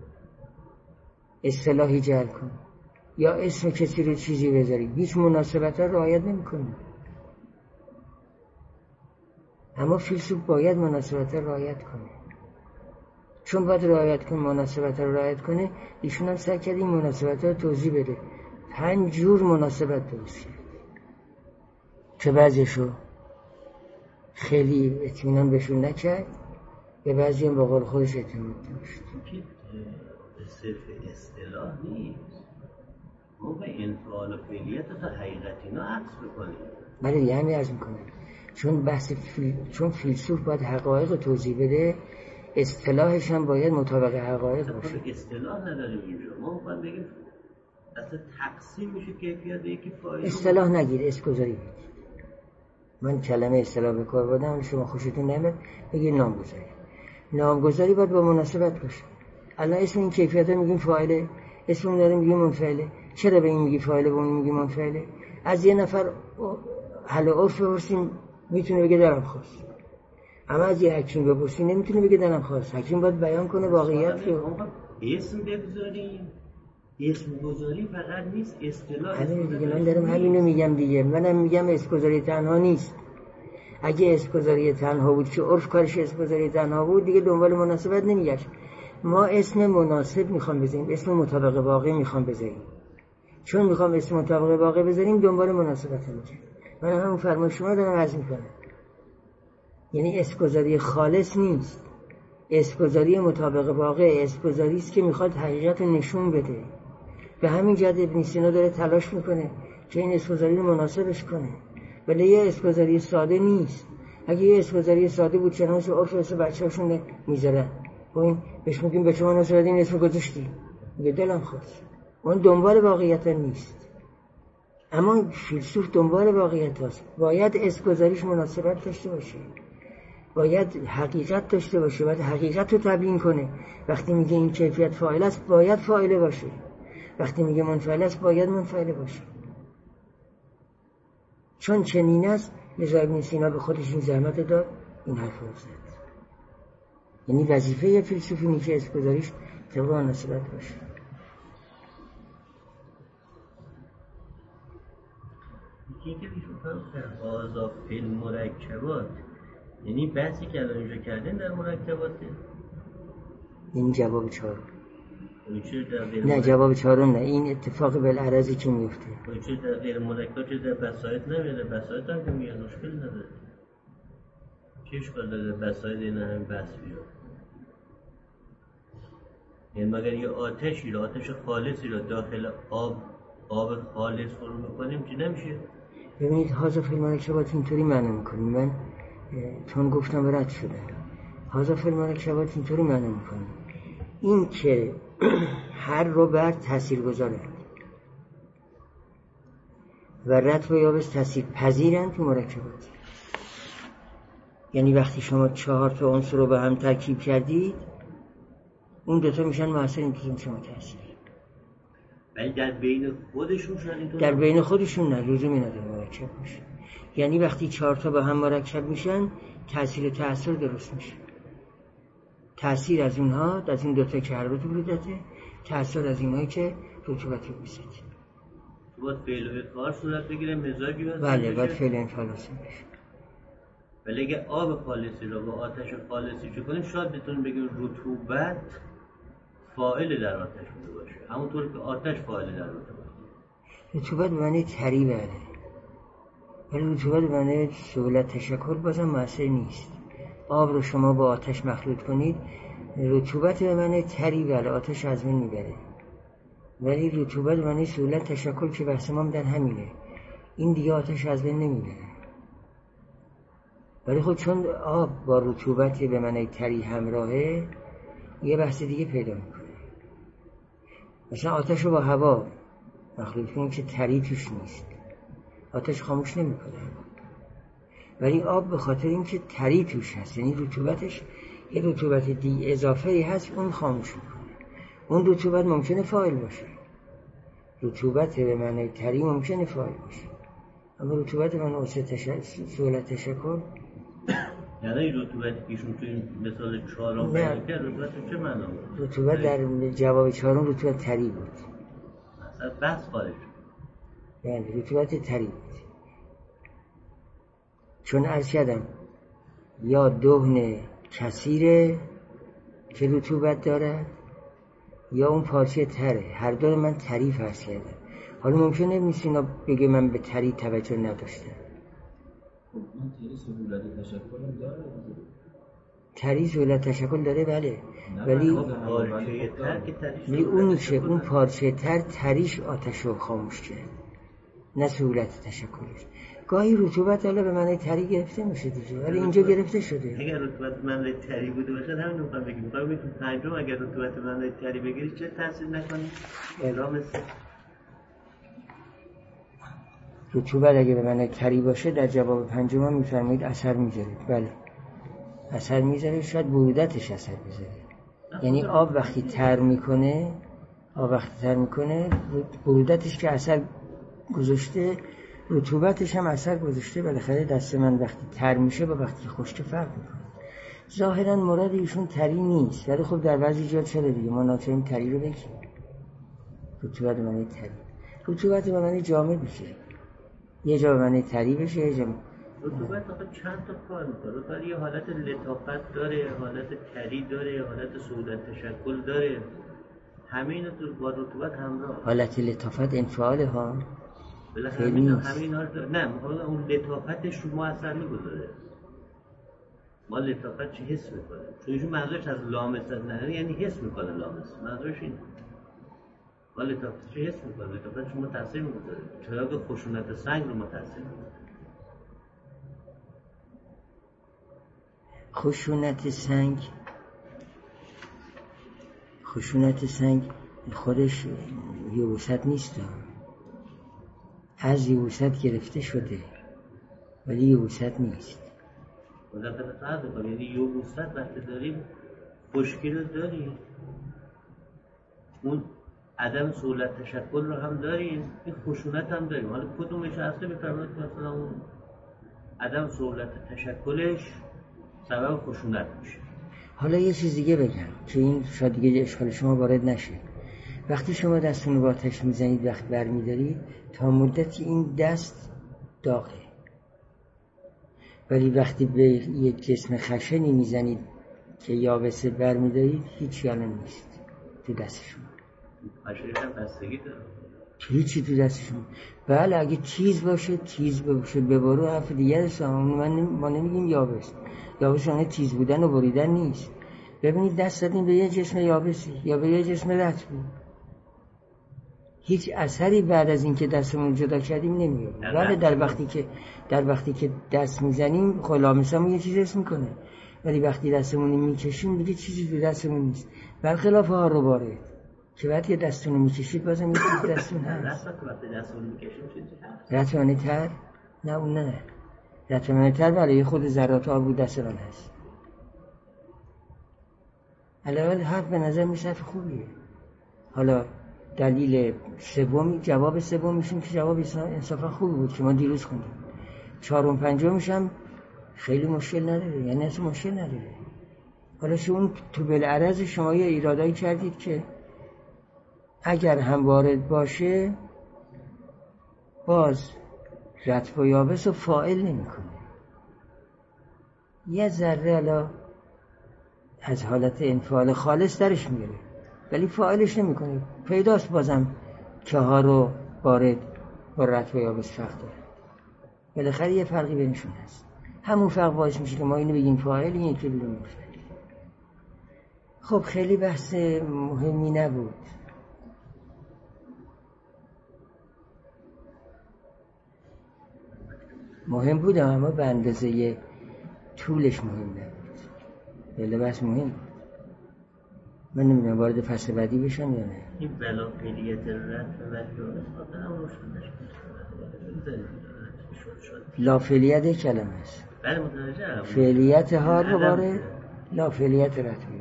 اصطلاحی جعل کنیم یا اسم کسی رو چیزی بذاریم، هیچ مناسبت ها رعایت نمی کنیم. اما فیلسوف باید مناسبت ها رعایت کنه، چون باید رعایت کنه، مناسبت رو رعایت کنه، ایشون هم سعی کرد این مناسبت رو توضیح بده. پنج جور مناسبت درست کرد که بعضیشو خیلی اطمینان بهشون نکرد، به بعضی هم با قول خودش اعتماد داشت. که صرف اصطلاح نیست، ما به انفعال و فعلیت تا حقیقت اینا عکس بکنیم. بله دیگه همین عرض میکنم، چون بحث فیل... چون فیلسوف باید حقایق توضیح بده، اصطلاحش هم باید مطابق حقایق باشه. اصطلاح نداریم اینجا، ما میخوایم بگیم اصلا تقسیم میشه کیفیت یکی فایل. اصطلاح نگیر، اسمگذاری بگیر. من کلمه اصطلاح به کار بردم، شما خوشتون نمیاد بگید نامگذاری. نامگذاری باید با مناسبت باشه. الان اسم این کیفیت ها میگیم فاعله، اسم اون داریم میگیم منفعله. چرا به این میگی فاعله به اون میگی منفعله؟ از یه نفر حل عرف بپرسیم میتونه بگه دارم خواست، اما از یه حکیم بپرسیم نمیتونه بگه دارم خواست. حکیم باید بیان کنه واقعیت رو. اسم بگذاریم، اسم گذاری فقط نیست، اصطلاح. همین دیگه، من دارم همینو میگم دیگه. منم میگم اسم گذاری تنها نیست. اگه اسم گذاری تنها بود که عرف کارش اسم گذاری تنها بود، دیگه دنبال مناسبت نمیگشت. ما اسم مناسب میخوام بذاریم، اسم مطابق واقع میخوام بذاریم. چون میخوام اسم مطابق واقع بذاریم دنبال مناسبت میگیم. من همون فرمای شما دارم عرض میکنم. یعنی اسم گذاری خالص نیست، اسم گذاری مطابق واقع، اسم گذاری است که میخواد حقیقت رو نشون بده. به همین جهت ابن سینا داره تلاش میکنه که این اسمگذاری رو مناسبش کنه، ولی یه اسمگذاری ساده نیست. اگه یه اسمگذاری ساده بود چنانچه عرف اسم بچه‌هاشون میذارن، و این بهش میگیم به شما نصرت این اسم گذاشتی، میگه دلم خواست. اون دنبال واقعیت نیست. اما فیلسوف دنبال واقعیت هست. باید اسمگذاریش مناسبت داشته باشه، باید حقیقت داشته باشه، باید حقیقت رو تبیین کنه. وقتی میگه این کیفیت فاعل است باید فاعله باشه، وقتی میگه منفعل است باید منفعل باشه. چون چنین است لذا ابن سینا به خودش این زحمت داد این حرف رو زد. یعنی وظیفه فیلسوفی اینه که اسمگذاریش طبق مناسبت باشه. یکی که بیشون فرق آزا فیلم مرکبات، یعنی بحثی که الان اینجا کردن در مرکباته. این جواب چهارم. نه جواب چهارم نه، این اتفاق بالعرضی که میفته. چه در غیر مرکب چه در بسایط نمیده، بسایط هم که میاد مشکل نداره. چه اشکال داره بسایط این هم بس بیاد؟ یعنی مگر یه آتشی رو، آتش خالصی رو داخل آب آب خالص فرو میکنیم چی نمیشه؟ ببینید حاضر فیلم مرکبات اینطوری معنی میکنیم. من چون گفتم رد شده، حاضر فیلم مرکبات اینطوری معنی میکنیم این که هر رو بر تأثیر گذارند و رطب و یابس تأثیر پذیرند تو مرکبات. یعنی وقتی شما چهار تا عنصر رو به هم ترکیب کردید، اون دوتا میشن مؤثر، این دوتا میشن متأثر. ولی در بین خودشون شدن اینطور؟ در بین خودشون نه، لزومی نداره مرکب میشه. یعنی وقتی چهار تا با هم مرکب میشن تأثیر و تأثیر درست میشه. تأثیر از اونها، از این دوتا که هر دو بودته، تأثیر از اینهایی که رطوبتی بسید. باید فعل و کار صورت بگیره، مزاجی باید بله باید فعل انفعال بشه. ولی اگه آب خالصی رو با آتش خالصی چه کنیم، شاید بتونیم بگیم رطوبت فاعل در آتش بوده باشه، همونطور که آتش فاعل در رطوبت. رطوبت به معنی طری بله، ولی رطوبت به معنی سهولت تشکل بازم مؤثر نیست. آب رو شما با آتش مخلوط کنید، رطوبت به معنی طری بله، آتش از بین میبره، ولی رطوبت به معنی سهولت تشکل که بحث ما در همینه، این دیگه آتش از بین نمیبره. ولی خب چون آب با رطوبت به معنی طری همراهه، یه بحث دیگه پیدا میکنه. مثلا آتش رو با هوا مخلوط کنیم که طری توش نیست، آتش خاموش نمیکنه. ولی آب به خاطر اینکه طری توش هست، یعنی رطوبتش یه رطوبت دی اضافه‌ای هست، اون خاموش میکنه. اون رطوبت ممکنه فاعل باشه، رطوبت به معنی طری ممکنه فاعل باشه، اما رطوبت به معنی سهولت تشکل یعنی این رطوبت ایشون تو این مثال چهارم بیان کرد، رطوبت چه معنا بود؟ رطوبت در جواب چهارم رطوبت طری بود. مثلا بحث خارج یعنی رطوبت طری بود. چون عرض کردم یا دهن کثیره که رطوبت دارد یا اون پارچه تره. هر دو من تری فرض کردم. حالا ممکنه میسینا بگه من به تری توجه نداشتم. خب این تری سهولت تشکل هم داره. تری سهولت تشکل داره بله، ولی پارچه تر که تریش ولی اونی که اون پارچه تر تریش آتش رو خاموش کرد، نه سهولت تشکلش. گاهی رطوبت حالا به معنی تری گرفته میشه دیگه، ولی اینجا گرفته شده. اگر رطوبت معنی تری بوده باشه همین رو میخوام بگیم. میخوام بگیم پنجم اگر رطوبت معنی تری بگیری چه تاثیر نکنه؟ اعلام رطوبت اگه به معنی تری باشه در جواب پنجم هم میفرمایید اثر میذارید. بله اثر میذاره، شاید برودتش اثر بذاره. یعنی آب وقتی تر میکنه آب وقتی تر میکنه برودتش که اثر گذاشته، رطوبتش هم اثر گذاشته. بالاخره دست من وقتی تر میشه با وقتی خشک فرق میکنه. ظاهرا مراد ایشون تری نیست، ولی خب در بعضی جا چرا دیگه ما ناچاریم تری رو بگیم. رطوبت به معنی تری، رطوبت به معنی جامد میشه. یه جا به معنی تری بشه، یه جا رطوبت آخه چند تا کار میکنه. رطوبت یه حالت لطافت داره، حالت تری داره، حالت سهولت تشکل داره. همه اینا تو با رطوبت همراه. حالت لطافت انفعال ها بالاخره همین همین ها داره. نه میخوام اون لطافتش رو ما اثر میگذاره. ما لطافت چی حس میکنه؟ چون ایشون منظورش از لامس نه، یعنی حس میکنه لامس. منظورش این ما لطافت چی حس میکنه؟ لطافت شما تاثیر میگذاره. چراغ خشونت سنگ رو ما تاثیر میگذاره. خشونت سنگ خشونت سنگ خودش یبوست نیست، از یبوست گرفته شده ولی یبوست نیست. بالاخره فرق کنه، یعنی یبوست وقتی داریم خشکی رو داریم، اون عدم سهولت تشکل رو هم داریم، این خشونت هم داریم. حالا کدومش هسته میفرماید که مثلا اون عدم سهولت تشکلش سبب خشونت میشه. حالا یه چیز دیگه بگم که این شاید دیگه اشکال شما وارد نشه. وقتی شما دستون رو با آتش میزنید، وقت برمیدارید، تا مدتی این دست داغه، ولی وقتی به یک جسم خشنی میزنید که یابسه برمیدارید، هیچی الان نیست تو دست شما. خشنش هم بستگی داره، هیچی تو دست شما. بله اگه تیز باشه، تیز باشه ببارو حرف دیگه است. من ما نمیگیم یابس. یابس یعنی تیز بودن و بریدن نیست. ببینید دست دادیم به یه جسم یابسی یا به یه جسم رطبی، هیچ اثری بعد از اینکه دستمون جدا کردیم نمیاد. ولی در وقتی که در وقتی که دست میزنیم خلامسمون یه چیزی حس میکنه، ولی وقتی دستمون میکشیم دیگه چیزی تو دستمون نیست. برخلاف ها رو باره که وقتی دستتون رو میکشید بازم یه چیزی دستتون هست. وقتی دستتون میکشیم چیزی هست. رطبانه تر؟ نه اون نه. رطبانه تر برای خود ذرات آب بود دستتون هست. علاوه حرف به نظر میاد خوبیه. حالا دلیل سومی، جواب سوم میشیم که جواب انصافا خوبی بود که ما دیروز خوندیم. چهارم پنجمش هم خیلی مشکل نداره، یعنی اصلا مشکل نداره. حالا شما تو بالعرض شما یه ایرادایی کردید که اگر هم وارد باشه باز رطب و یابس رو فاعل نمیکنه. یه ذره حالا از حالت انفعال خالص درش میاره ولی فاعلش نمیکنه. پیداست بازم که ها رو وارد با رطب و یابس فرق داره. بالاخره یه فرقی بینشون هست. همون فرق باعث میشه که ما اینو بگیم فاعل، این یکی بگیم مفعول. خب خیلی بحث مهمی نبود. مهم بود اما به اندازه طولش مهم نبود. بله بحث مهم بود. من نمیدونم وارد فصل بعدی بشم یا نه. این بلافعلیت رطب و یابس خاطر هم روشنش لافعلیت کلمه است. بله متوجهم. فعلیت ها رو وارد، لافعلیت رطب